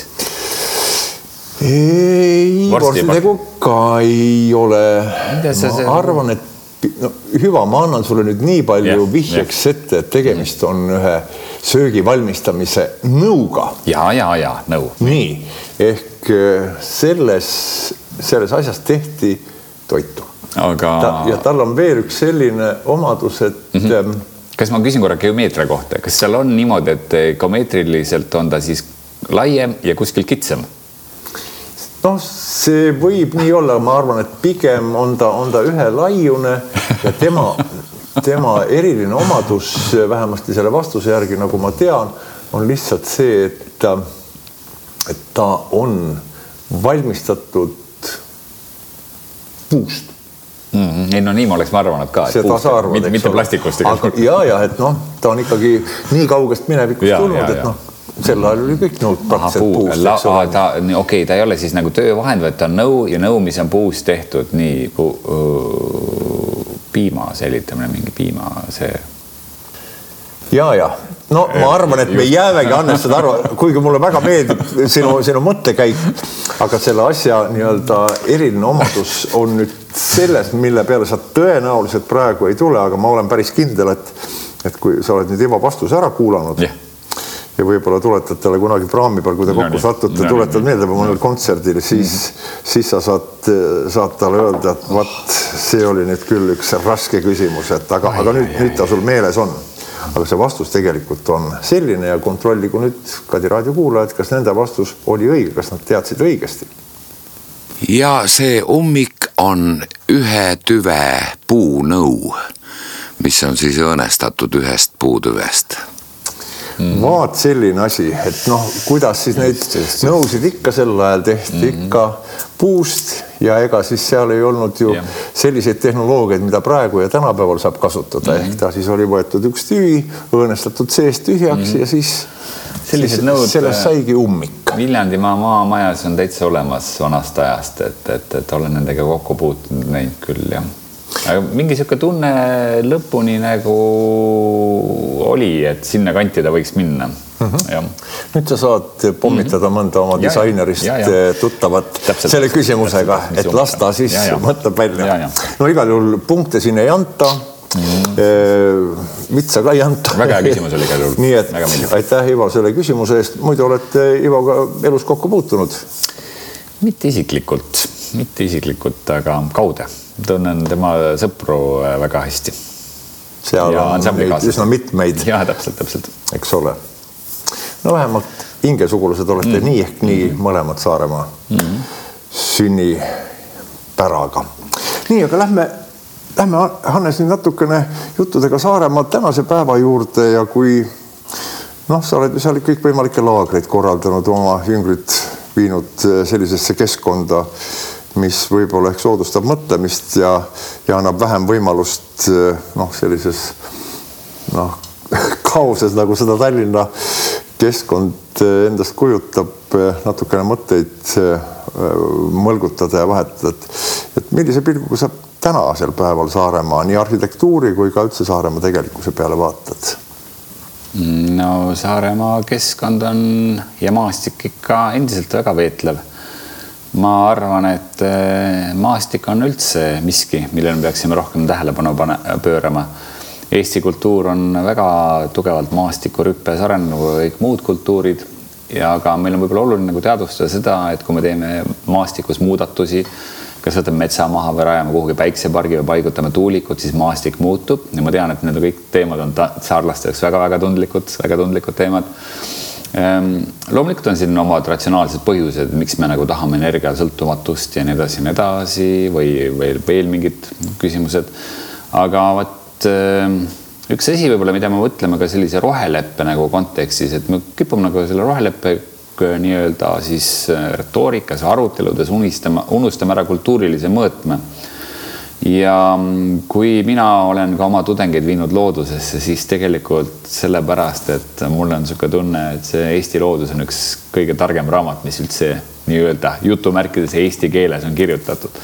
Ei, vorstitegu ka ei ole. Ma arvan, et no, hüva, ma annan sulle nüüd nii palju yeah, vihjeks yeah. ette, et tegemist on ühe söögi valmistamise nõuga. Ja, ja, ja, nõu. Nii, ehk selles, selles asjas tehti toitu. Aga... Ta, ja tal on veel üks selline omadus, et... Mm-hmm. Kas ma küsin korra geomeetria kohta? Kas seal on niimoodi, et geomeetriliselt on ta siis laiem ja kuskil kitsam? No, see võib nii olla, ma arvan, et pigem on ta, on ta ühe laiune ja tema, tema eriline omadus, vähemasti selle vastuse järgi, nagu ma tean, on lihtsalt see, et ta, et ta on valmistatud puust. Mm, ei, no nii ma oleks ma arvanud ka, et puust, arvad, mitte, mitte plastikust. Aga, ja, ja, et noh, ta on ikkagi nii kaugest minevikust ja, tulnud, ja, et noh, sel ajal oli kõik nõud praktiliselt puust. Okei, okay, ta ei ole siis nagu töövahend, vaid ta on nõu ja nõu, mis on puust tehtud, nii pu, uh, piima säilitamine, mingi piima see. Ja, ja. No ma arvan, et me jäävegi Hannes seda aru, kuigi mulle väga meeldib sinu, sinu mõttekäik, aga selle asja nii-öelda eriline omadus on nüüd selles, mille peale sa tõenäoliselt praegu ei tule, aga ma olen päris kindel, et, et kui sa oled nüüd Ivo vastuse ära kuulanud yeah. ja võib-olla tuletad talle kunagi praami peal, kui ta kokku no, satute, no, tuletad no, meelde mõnel kontserdil, siis, mm-hmm. siis sa saad, saad talle öelda, et vaat, see oli nüüd küll üks raske küsimus, et aga, ai, aga nüüd, ai, nüüd ta sul meeles on. Aga see vastus tegelikult on selline ja kontrolligu nüüd Kadi raadio kuulajad, kas nende vastus oli õige, kas nad teadsid õigesti. Ja see ummik on ühe tüve puunõu, mis on siis õõnestatud ühest puutüvest. Mm. Vaat selline asi, et noh, kuidas siis neid nõusid ikka sel ajal tehti mm. ikka puust ja ega siis seal ei olnud ju yeah. selliseid tehnoloogiaid, mida praegu ja tänapäeval saab kasutada. Mm. Ehk ta siis oli võetud üks tüvi, õõnestatud seest tühjaks mm. ja siis, siis nõud, sellest saigi ummik. Viljandimaa maamajas on täitsa olemas vanast ajast, et, et, et olen nendega kokku puutunud neid küll ja aga mingi siuke tunne lõpuni nagu oli, et sinna kanti ta võiks minna. Mm-hmm. Ja. Nüüd sa saad pommitada mm-hmm. mõnda oma ja, disainerist ja, ja. tuttavat täpselt, selle küsimusega, täpselt, et lasta siis ja, ja. mõtleb välja. Ja, ja. No igal juhul punkte siin ei anta, mm-hmm. vitsa ka ei anta. Väga hea küsimus oli igal juhul. Nii et aitäh Ivo selle küsimuse eest. Muidu olete Ivoga elus kokku puutunud? Mitte isiklikult, mitte isiklikult, aga kaude. Tunnen tema sõpru väga hästi. Seal ja on neid üsna mitmeid. Ja, täpselt, täpselt. Eks ole. No vähemalt hingesugulased olete mm-hmm. nii ehk nii mm-hmm. mõlemad Saaremaa mm-hmm. sünnipäraga. Nii, aga lähme, lähme Hannes nüüd natukene juttudega Saaremaa tänase päeva juurde ja kui noh, sa oled seal kõik võimalikke laagreid korraldanud, oma jüngrid viinud sellisesse keskkonda, mis võib-olla ehk soodustab mõtlemist ja, ja annab vähem võimalust noh, sellises noh, kaoses, nagu seda Tallinna keskkond endast kujutab, natukene mõtteid mõlgutada ja vahetada. Et, et millise pilguga sa tänasel päeval Saaremaa nii arhitektuuri kui ka üldse Saaremaa tegelikkuse peale vaatad? No Saaremaa keskkond on ja maastik ikka endiselt väga veetlev. Ma arvan, et maastik on üldse miski, millele me peaksime rohkem tähelepanu pöörama. Eesti kultuur on väga tugevalt maastikurüppes arenenud kõik muud kultuurid, ja aga meil on võib-olla oluline nagu teadvustada seda, et kui me teeme maastikus muudatusi, kas võtame metsa maha või rajame kuhugi päiksepargi või paigutame tuulikud, siis maastik muutub. Ja ma tean, et need kõik teemad on saarlasteks väga-väga tundlikud, väga tundlikud teemad. Loomulikult on siin omad ratsionaalsed põhjused, miks me nagu tahame energia sõltumatust ja nii edasi ja nii edasi või, või veel mingid küsimused. Aga võt, üks asi võib-olla, mida me mõtleme ka sellise roheleppe nagu kontekstis, et me kipume nagu selle roheleppe nii-öelda siis retoorikas ja aruteludes unistama, unustame ära kultuurilise mõõtme. Ja kui mina olen ka oma tudengeid viinud loodusesse, siis tegelikult sellepärast, et mul on selline tunne, et see Eesti loodus on üks kõige targem raamat, mis üldse nii-öelda jutumärkides eesti keeles on kirjutatud.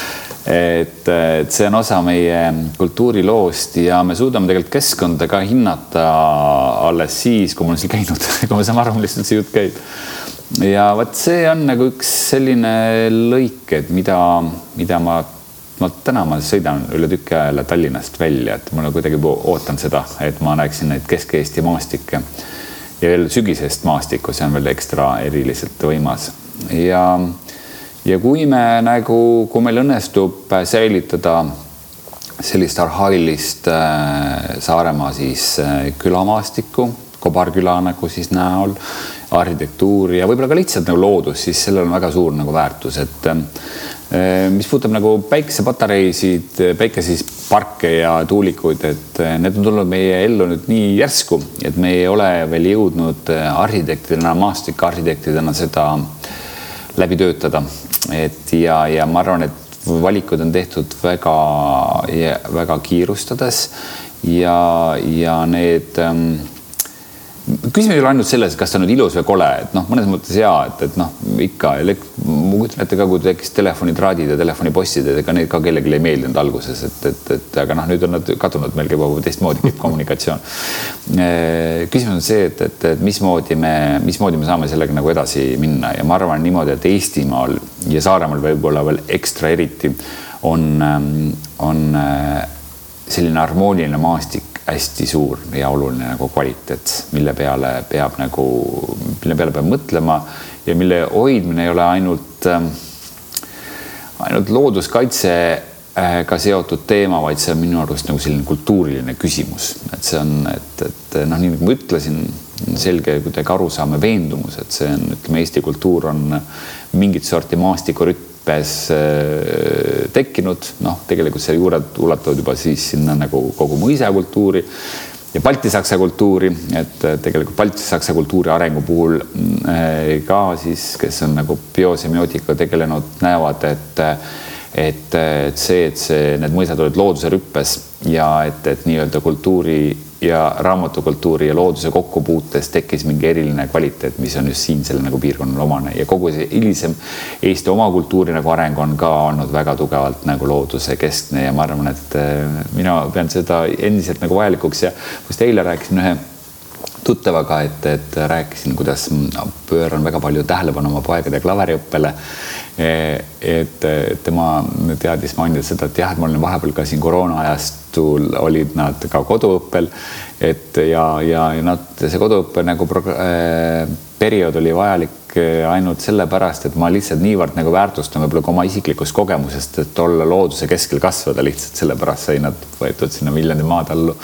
Et, et see on osa meie kultuuriloost ja me suudame tegelikult keskkonda ka hinnata alles siis, kui ma olen seal käinud, kui me saame aru, millest see jutt käib. Ja võt see on nagu üks selline lõik, et mida, mida ma Ma täna ma sõidan üle tükki ajale Tallinnast välja, et ma kuidagi ootan seda, et ma näeksin neid Kesk-Eesti maastikke ja veel sügisest maastikku, see on veel ekstra eriliselt võimas. Ja, ja kui me nagu, kui meil õnnestub säilitada sellist arhailist Saaremaa siis külamaastikku, kobarküla nagu siis näol, arhitektuuri ja võib-olla ka lihtsalt nagu loodus, siis sellel on väga suur nagu väärtus, et mis puutab nagu päikesepatareisid, päikesisparke ja tuulikuid, et need on tulnud meie ellu nüüd nii järsku, et me ei ole veel jõudnud arhitektidena, maastikarhitektidena seda läbi töötada. Et ja, ja ma arvan, et valikud on tehtud väga, väga kiirustades ja, ja need küsimus ei ole ainult selles, kas see on nüüd ilus või kole, et noh, mõnes mõttes jaa, et, et noh, ikka, ma kujutan ette ka, kui tekkis telefonitraadid ja telefonipostid, ega neid ka kellelegi ei meeldinud alguses, et, et, et aga noh, nüüd on nad kadunud meil juba teistmoodi kommunikatsioon. Küsimus on see, et, et, et mismoodi me, mismoodi me saame sellega nagu edasi minna ja ma arvan niimoodi, et Eestimaal ja Saaremaal võib-olla veel ekstra eriti on, on selline harmooniline maastik hästi suur ja oluline nagu kvaliteet, mille peale peab nagu, mille peale peab mõtlema ja mille hoidmine ei ole ainult, ainult looduskaitsega seotud teema, vaid see on minu arust nagu selline kultuuriline küsimus. Et see on, et, et noh, nii nagu ma ütlesin, selge kuidagi aru saame veendumus, et see on, ütleme, Eesti kultuur on mingit sorti maastikurütt tekkinud, noh, tegelikult see juured ulatuvad juba siis sinna nagu kogu mõisa kultuuri ja baltisaksa kultuuri, et tegelikult baltisaksa kultuuri arengu puhul ka siis, kes on nagu biosemiootikaga tegelenud, näevad, et, et, et see, et see, need mõisad olid looduse rüppes ja et, et nii-öelda kultuuri ja raamatukultuuri ja looduse kokkupuutes tekkis mingi eriline kvaliteet, mis on just siin selle nagu piirkonnal omane ja kogu see hilisem Eesti oma kultuuri nagu areng on ka olnud väga tugevalt nagu looduse keskne ja ma arvan, et mina pean seda endiselt nagu vajalikuks ja just eile rääkisin ühe tuttavaga, et, et rääkisin, kuidas pööran väga palju tähelepanu oma poegade klaveriõppele. Et tema teadis mainida seda, et jah, et ma olen vahepeal ka siin koroona ajastul olid nad ka koduõppel, et ja, ja, ja nad, see koduõppe nagu äh, periood oli vajalik ainult sellepärast, et ma lihtsalt niivõrd nagu väärtustan võib-olla ka oma isiklikust kogemusest, et olla looduse keskel kasvada lihtsalt sellepärast sai nad võetud sinna Viljandi maadallu.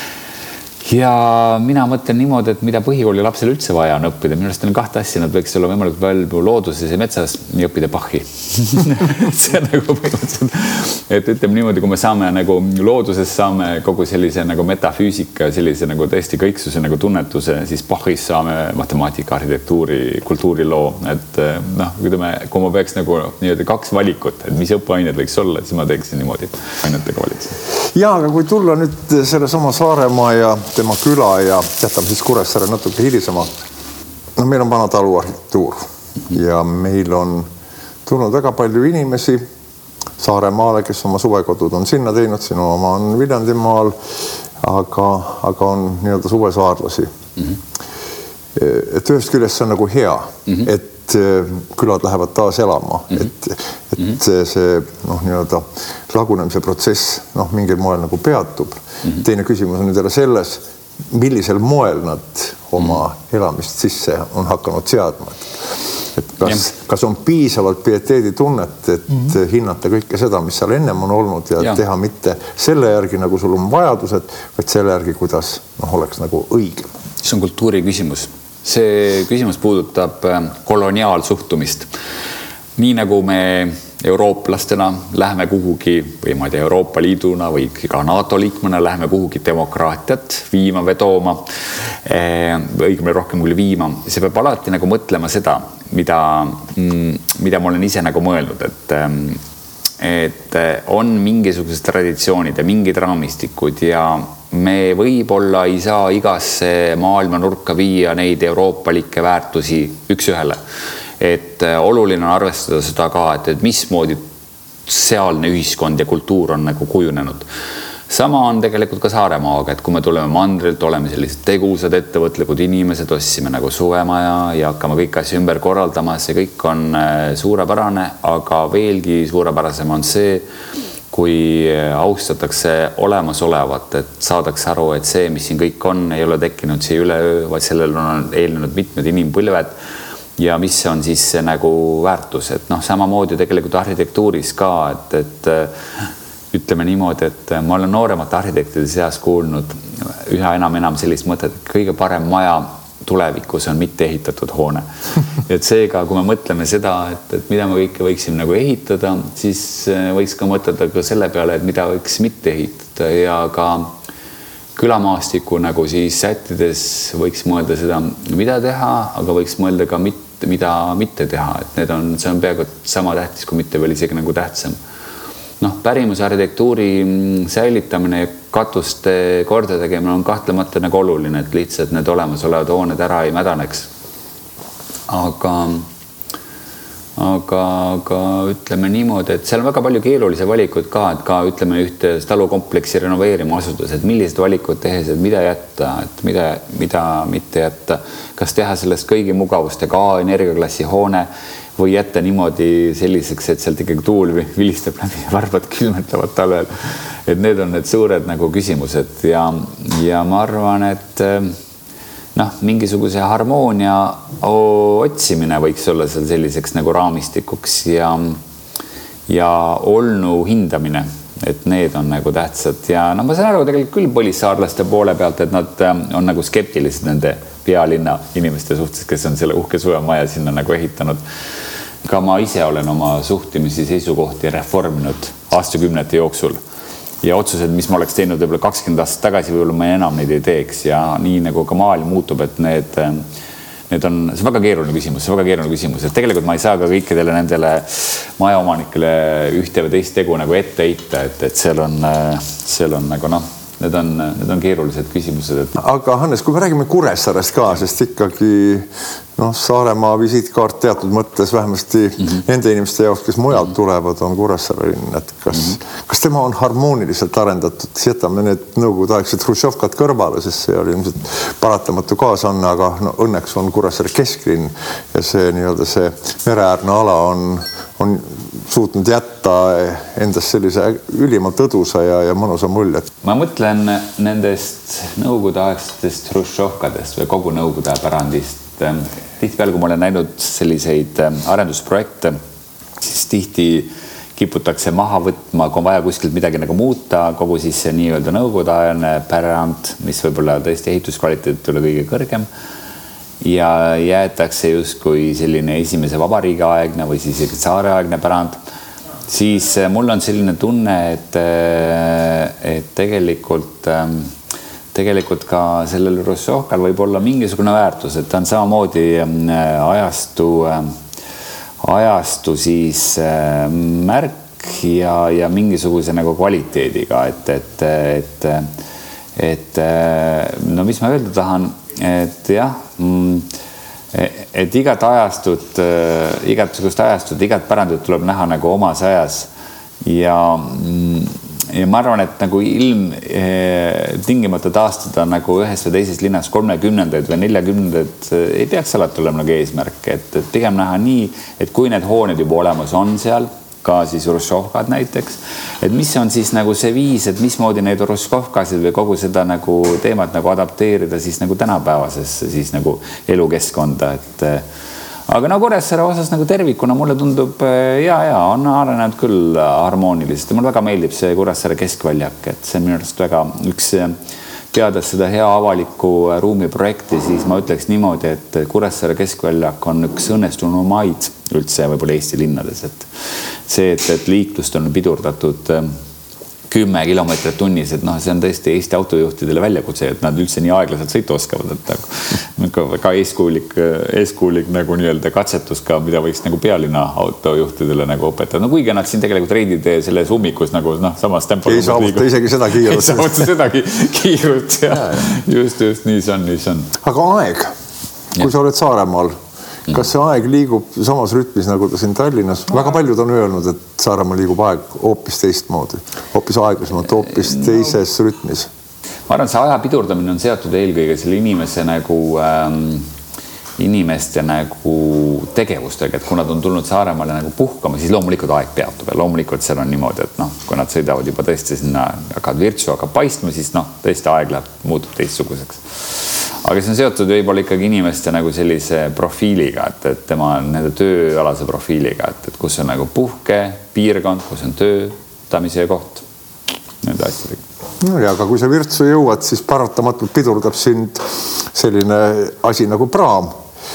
Ja mina mõtlen niimoodi, et mida põhikooli lapsel üldse vaja on õppida. Minu arust on kahte asja, nad võiks olla võimalik palju looduses ja metsas ja õppida Bachi. see on nagu põhimõtteliselt, et ütleme niimoodi, kui me saame nagu looduses saame kogu sellise nagu metafüüsika, sellise nagu tõesti kõiksuse nagu tunnetuse, siis Bachis saame matemaatika, arhitektuuri, kultuuriloo, et noh, kui ma peaks nagu nii-öelda kaks valikut, et mis õppeained võiks olla, siis ma teeksin niimoodi ainetega valitsin. Ja, aga kui tulla nüüd selle sama Saaremaa ja tema küla ja jätame siis Kuressaare natuke hilisema. No meil on vana taluarhitektuur ja meil on tulnud väga palju inimesi Saaremaale, kes oma suvekodud on sinna teinud, sinu oma on Viljandimaal, aga, aga on nii-öelda suvesaarlasi. Mm-hmm. Et ühest küljest see on nagu hea, mm-hmm. et külad lähevad taas elama, mm-hmm. et, et mm-hmm. see noh, nii-öelda lagunemise protsess noh, mingil moel nagu peatub. Mm-hmm. Teine küsimus on nüüd jälle selles, millisel moel nad oma mm-hmm. elamist sisse on hakanud seadma. Et kas, kas on piisavalt pieteedi tunnet, et mm-hmm. hinnata kõike seda, mis seal ennem on olnud ja, ja. teha mitte selle järgi, nagu sul on vajadused, vaid selle järgi, kuidas noh, oleks nagu õigem. See on kultuuri küsimus. See küsimus puudutab koloniaalsuhtumist. Nii nagu me eurooplastena läheme kuhugi või ma ei tea, Euroopa Liiduna või ka NATO liikmena läheme kuhugi demokraatiat viima või tooma, õigemini rohkem küll viima. See peab alati nagu mõtlema seda, mida, mida ma olen ise nagu mõelnud, et et on mingisugused traditsioonid ja mingid raamistikud ja me võib-olla ei saa igasse maailma nurka viia neid euroopalikke väärtusi üks ühele. Et oluline on arvestada seda ka, et, et mismoodi sealne ühiskond ja kultuur on nagu kujunenud. Sama on tegelikult ka Saaremaaga, et kui me tuleme mandrilt, oleme sellised tegusad ettevõtlikud inimesed, ossime nagu suvemaja ja hakkame kõik asja ümber korraldama, see kõik on suurepärane, aga veelgi suurepärasem on see, kui austatakse olemasolevat, et saadakse aru, et see, mis siin kõik on, ei ole tekkinud siia üleöö, vaid sellel on eelnenud mitmed inimpõlved ja mis on siis see nagu väärtus, et noh, samamoodi tegelikult arhitektuuris ka, et, et ütleme niimoodi, et ma olen nooremate arhitektide seas kuulnud üha enam enam sellist mõtet, et kõige parem maja tulevikus on mitte ehitatud hoone. Et seega, kui me mõtleme seda, et, et mida me kõike võiksime nagu ehitada, siis võiks ka mõtelda ka selle peale, et mida võiks mitte ehitada ja ka külamaastiku nagu siis sättides võiks mõelda seda, mida teha, aga võiks mõelda ka mitte, mida mitte teha, et need on, see on peaaegu sama tähtis, kui mitte veel isegi nagu tähtsam. Noh, pärimuse arhitektuuri säilitamine ja katuste korda tegemine on kahtlemata nagu oluline, et lihtsalt need olemasolevad hooned ära ei mädaneks. Aga, aga, aga ütleme niimoodi, et seal on väga palju keerulisi valikuid ka, et ka ütleme ühte talukompleksi renoveerima asudes, et millised valikud tehes, et mida jätta, et mida, mida mitte jätta, kas teha sellest kõigi mugavustega A energiaklassi hoone või jätta niimoodi selliseks, et sealt ikkagi tuul vilistab läbi ja varbad külmetavad talvel. Et need on need suured nagu küsimused ja, ja ma arvan, et noh, mingisuguse harmoonia otsimine võiks olla seal selliseks nagu raamistikuks ja, ja olnu hindamine, et need on nagu tähtsad ja no ma saan aru tegelikult küll polissaarlaste poole pealt, et nad on nagu skeptilised nende pealinna inimeste suhtes, kes on selle uhke suvemaja sinna nagu ehitanud. Ka ma ise olen oma suhtimisi seisukohti reforminud aastakümnete jooksul ja otsused, mis ma oleks teinud võib-olla kakskümmend aastat tagasi, võib-olla ma enam neid ei teeks ja nii nagu ka maailm muutub, et need, need on, see on väga keeruline küsimus, see on väga keeruline küsimus, et tegelikult ma ei saa ka kõikidele nendele majaomanikele ühte või teist tegu nagu ette heita, et, et seal on, seal on nagu noh, Need on, need on keerulised küsimused. Et... Aga Hannes, kui me räägime Kuressaarest ka, sest ikkagi no, Saaremaa visiitkaart teatud mõttes vähemasti mm -hmm. nende inimeste jaoks, kes mujalt tulevad, on Kuressaare linn. Et kas, mm -hmm. kas tema on harmooniliselt arendatud? Jätame need nõukogudeaegsed Hruštšovkad kõrvale, sest see oli ilmselt paratamatu kaasanne, aga no, õnneks on Kuressaare kesklinn ja see, nii-öelda see mereäärne ala on, on suutnud jätta endast sellise ülimalt õdusa ja, ja mõnusa muljet. Ma mõtlen nendest nõukogudeaegsetest Hruštšovkadest või kogu nõukogude pärandist. Tihtipeale, kui ma olen näinud selliseid arendusprojekte, siis tihti kiputakse maha võtma, kui on vaja kuskilt midagi nagu muuta, kogu siis see nii-öelda nõukogudeaegne pärand, mis võib-olla tõesti ehituskvaliteet üle kõige kõrgem ja jäetakse justkui selline esimese vabariigi aegne või siis saareaegne pärand, siis mul on selline tunne, et, et tegelikult, tegelikult ka sellel Hruštšovkal võib olla mingisugune väärtus, et ta on samamoodi ajastu, ajastu siis märk ja, ja mingisuguse nagu kvaliteediga, et, et, et, et no mis ma öelda tahan, et jah, et igat ajastut, igasugust ajastut, igat pärandit tuleb näha nagu omas ajas ja, ja ma arvan, et nagu ilm tingimata taastada nagu ühes või teises linnas kolmekümnendaid või neljakümnendaid ei peaks alati olema nagu eesmärk, et, et pigem näha nii, et kui need hooned juba olemas on seal, ka siis Hruštšovkad näiteks, et mis on siis nagu see viis, et mismoodi neid Hruštšovkasid või kogu seda nagu teemat nagu adapteerida siis nagu tänapäevasesse siis nagu elukeskkonda, et aga no Kuressaare osas nagu tervikuna mulle tundub ja, ja on arenenud küll harmooniliselt ja mulle väga meeldib see Kuressaare keskväljak, et see on minu arust väga üks teades seda hea avaliku ruumi projekti, siis ma ütleks niimoodi, et Kuressaare keskväljak on üks õnnestunumaid üldse võib-olla Eesti linnades, et see, et, et liiklust on pidurdatud kümme kilomeetrit tunnis, et noh, see on tõesti Eesti autojuhtidele väljakutse, et nad üldse nii aeglaselt sõitu oskavad, et väga eeskuulik, eeskuulik nagu nii-öelda katsetus ka, mida võiks nagu pealinna autojuhtidele nagu õpetada. No kuigi nad siin tegelikult reidid selles ummikus nagu noh, samas tempo. Ei saavuta isegi seda kiirust. Ei saavuta sedagi kiirust ja, ja, ja. just, just nii see on, nii see on. Aga aeg, kui ja. sa oled Saaremaal, kas see aeg liigub samas rütmis nagu ta siin Tallinnas? Väga paljud on öelnud, et Saaremaal liigub aeg hoopis teistmoodi, hoopis aeglasemalt, hoopis teises rütmis. Ma arvan, see aja pidurdamine on seotud eelkõige selle inimese nagu, ähm, inimeste nagu tegevustega, et kui nad on tulnud Saaremaale nagu puhkama, siis loomulikult aeg peatub ja loomulikult seal on niimoodi, et noh, kui nad sõidavad juba tõesti sinna, hakkavad virtsu, hakkab paistma, siis noh, tõesti aeg läheb, muutub teistsuguseks. Aga see on seotud võib-olla ikkagi inimeste nagu sellise profiiliga, et, et tema nende tööalase profiiliga, et, et kus on nagu puhke, piirkond, kus on töötamise koht, nende asjadega. No ja, aga kui sa virtsu jõuad, siis paratamatult pidurdab sind selline asi nagu praam.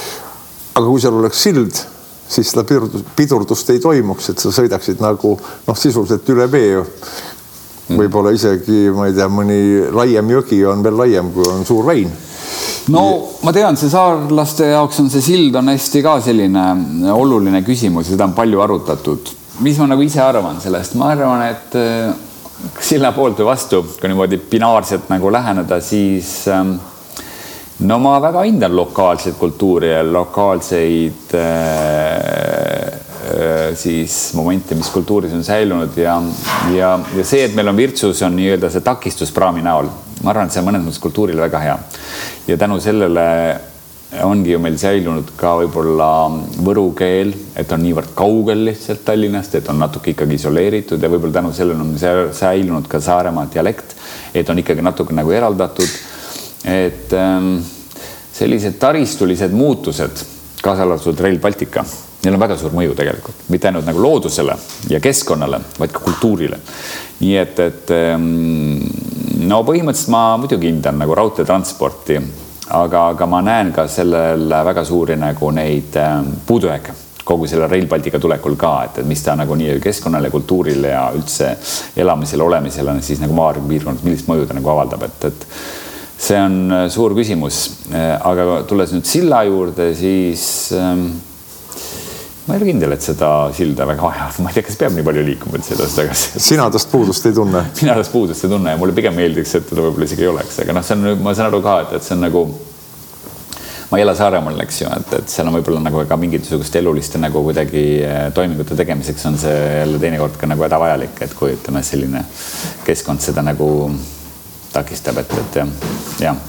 Aga kui seal oleks sild, siis seda pidurdust ei toimuks, et sa sõidaksid nagu noh, sisuliselt üle vee. Võib-olla isegi, ma ei tea, mõni laiem jõgi on veel laiem, kui on suur vein. No ma tean, see saarlaste jaoks on see sild on hästi ka selline oluline küsimus ja seda on palju arutatud. Mis ma nagu ise arvan sellest? Ma arvan, et silla poolt või vastu, kui niimoodi binaarselt nagu läheneda, siis no ma väga hindan lokaalset kultuuri ja lokaalseid siis momente, mis kultuuris on säilunud ja, ja, ja see, et meil on Virtsus, on nii-öelda see takistus praami näol. Ma arvan, et see on mõnes mõttes kultuurile väga hea. Ja tänu sellele ongi ju meil säilunud ka võib-olla võru keel, et on niivõrd kaugel lihtsalt Tallinnast, et on natuke ikkagi isoleeritud ja võib-olla tänu sellele on säilunud ka Saaremaa dialekt, et on ikkagi natuke nagu eraldatud. Et sellised taristulised muutused, kaasa arvatud Rail Baltica, neil on väga suur mõju tegelikult, mitte ainult nagu loodusele ja keskkonnale, vaid ka kultuurile. Nii et, et no põhimõtteliselt ma muidugi hindan nagu raudteetransporti, aga, aga ma näen ka sellel väga suuri nagu neid puudujääke kogu selle Rail Baltica tulekul ka, et, et mis ta nagu nii keskkonnale, kultuurile ja üldse elamisele, olemisele on siis nagu maapiirkond, millist mõju ta nagu avaldab, et, et see on suur küsimus, aga tulles nüüd silla juurde, siis ma ei ole kindel, et seda silda väga vaja. Ma ei tea, kas peab nii palju liikuma sellest, aga sina tast puudust ei tunne? Mina tast puudust ei tunne ja mulle pigem meeldiks, et teda võib-olla isegi ei oleks. Aga noh, see on, ma saan aru ka, et, et see on nagu, ma ei ela Saaremaal, eks ju, et, et seal on võib-olla nagu ka mingisugust eluliste nagu kuidagi toimingute tegemiseks on see jälle teinekord ka nagu hädavajalik, et kui ütleme selline keskkond seda nagu takistab, et, et jah, jah.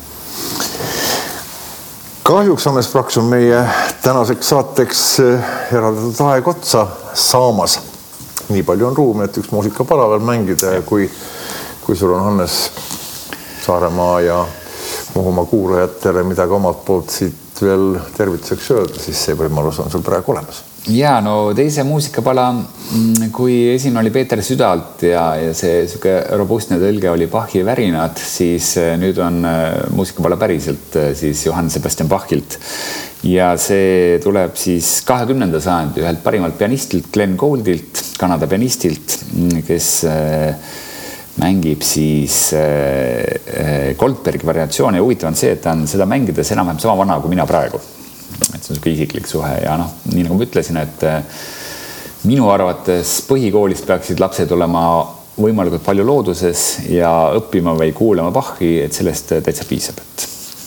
Kahjuks Hannes Praks on meie tänaseks saateks eraldatud aeg otsa saamas. Nii palju on ruumi, et üks muusikapala veel mängida ja kui, kui sul on Hannes Saaremaa ja Muhumaa kuulajatele midagi omalt poolt siit veel tervituseks öelda, siis see võimalus on sul praegu olemas. Ja no teise muusikapala, kui esimene oli Peeter Südalt ja, ja see süke robustne tõlge oli Bachi Värinad, siis nüüd on muusikapala päriselt siis Johann Sebastian Bachilt. Ja see tuleb siis kahekümnenda sajandi ühelt parimalt pianistilt Glenn Gouldilt, Kanada pianistilt, kes mängib siis Goldbergi variatsiooni ja huvitav on see, et ta on seda mängides enam-vähem sama vana kui mina praegu. Et see on suke isiklik suhe ja noh, nii nagu ma ütlesin, et minu arvates põhikoolist peaksid lapsed olema võimalikult palju looduses ja õppima või kuulama Bachi, et sellest täitsa piisab. Et...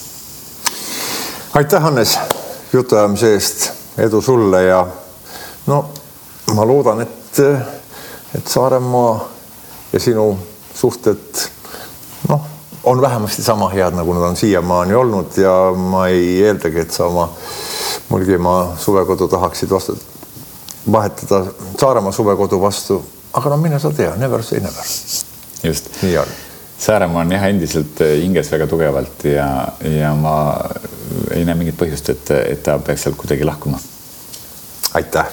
Aitäh, Hannes, jutuajamise eest, edu sulle ja no ma loodan, et, et Saaremaa ja sinu suhted noh, on vähemasti sama head, nagu nad on siiamaani olnud ja ma ei eeldagi, et sa oma Mulgimaa suvekodu tahaksid vastu vahetada Saaremaa suvekodu vastu, aga no mine sa tea, never say never. Just. Nii on. Saaremaa on jah endiselt hinges väga tugevalt ja, ja ma ei näe mingit põhjust, et, et ta peaks sealt kuidagi lahkuma. Aitäh!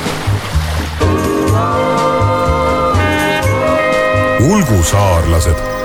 Saarlased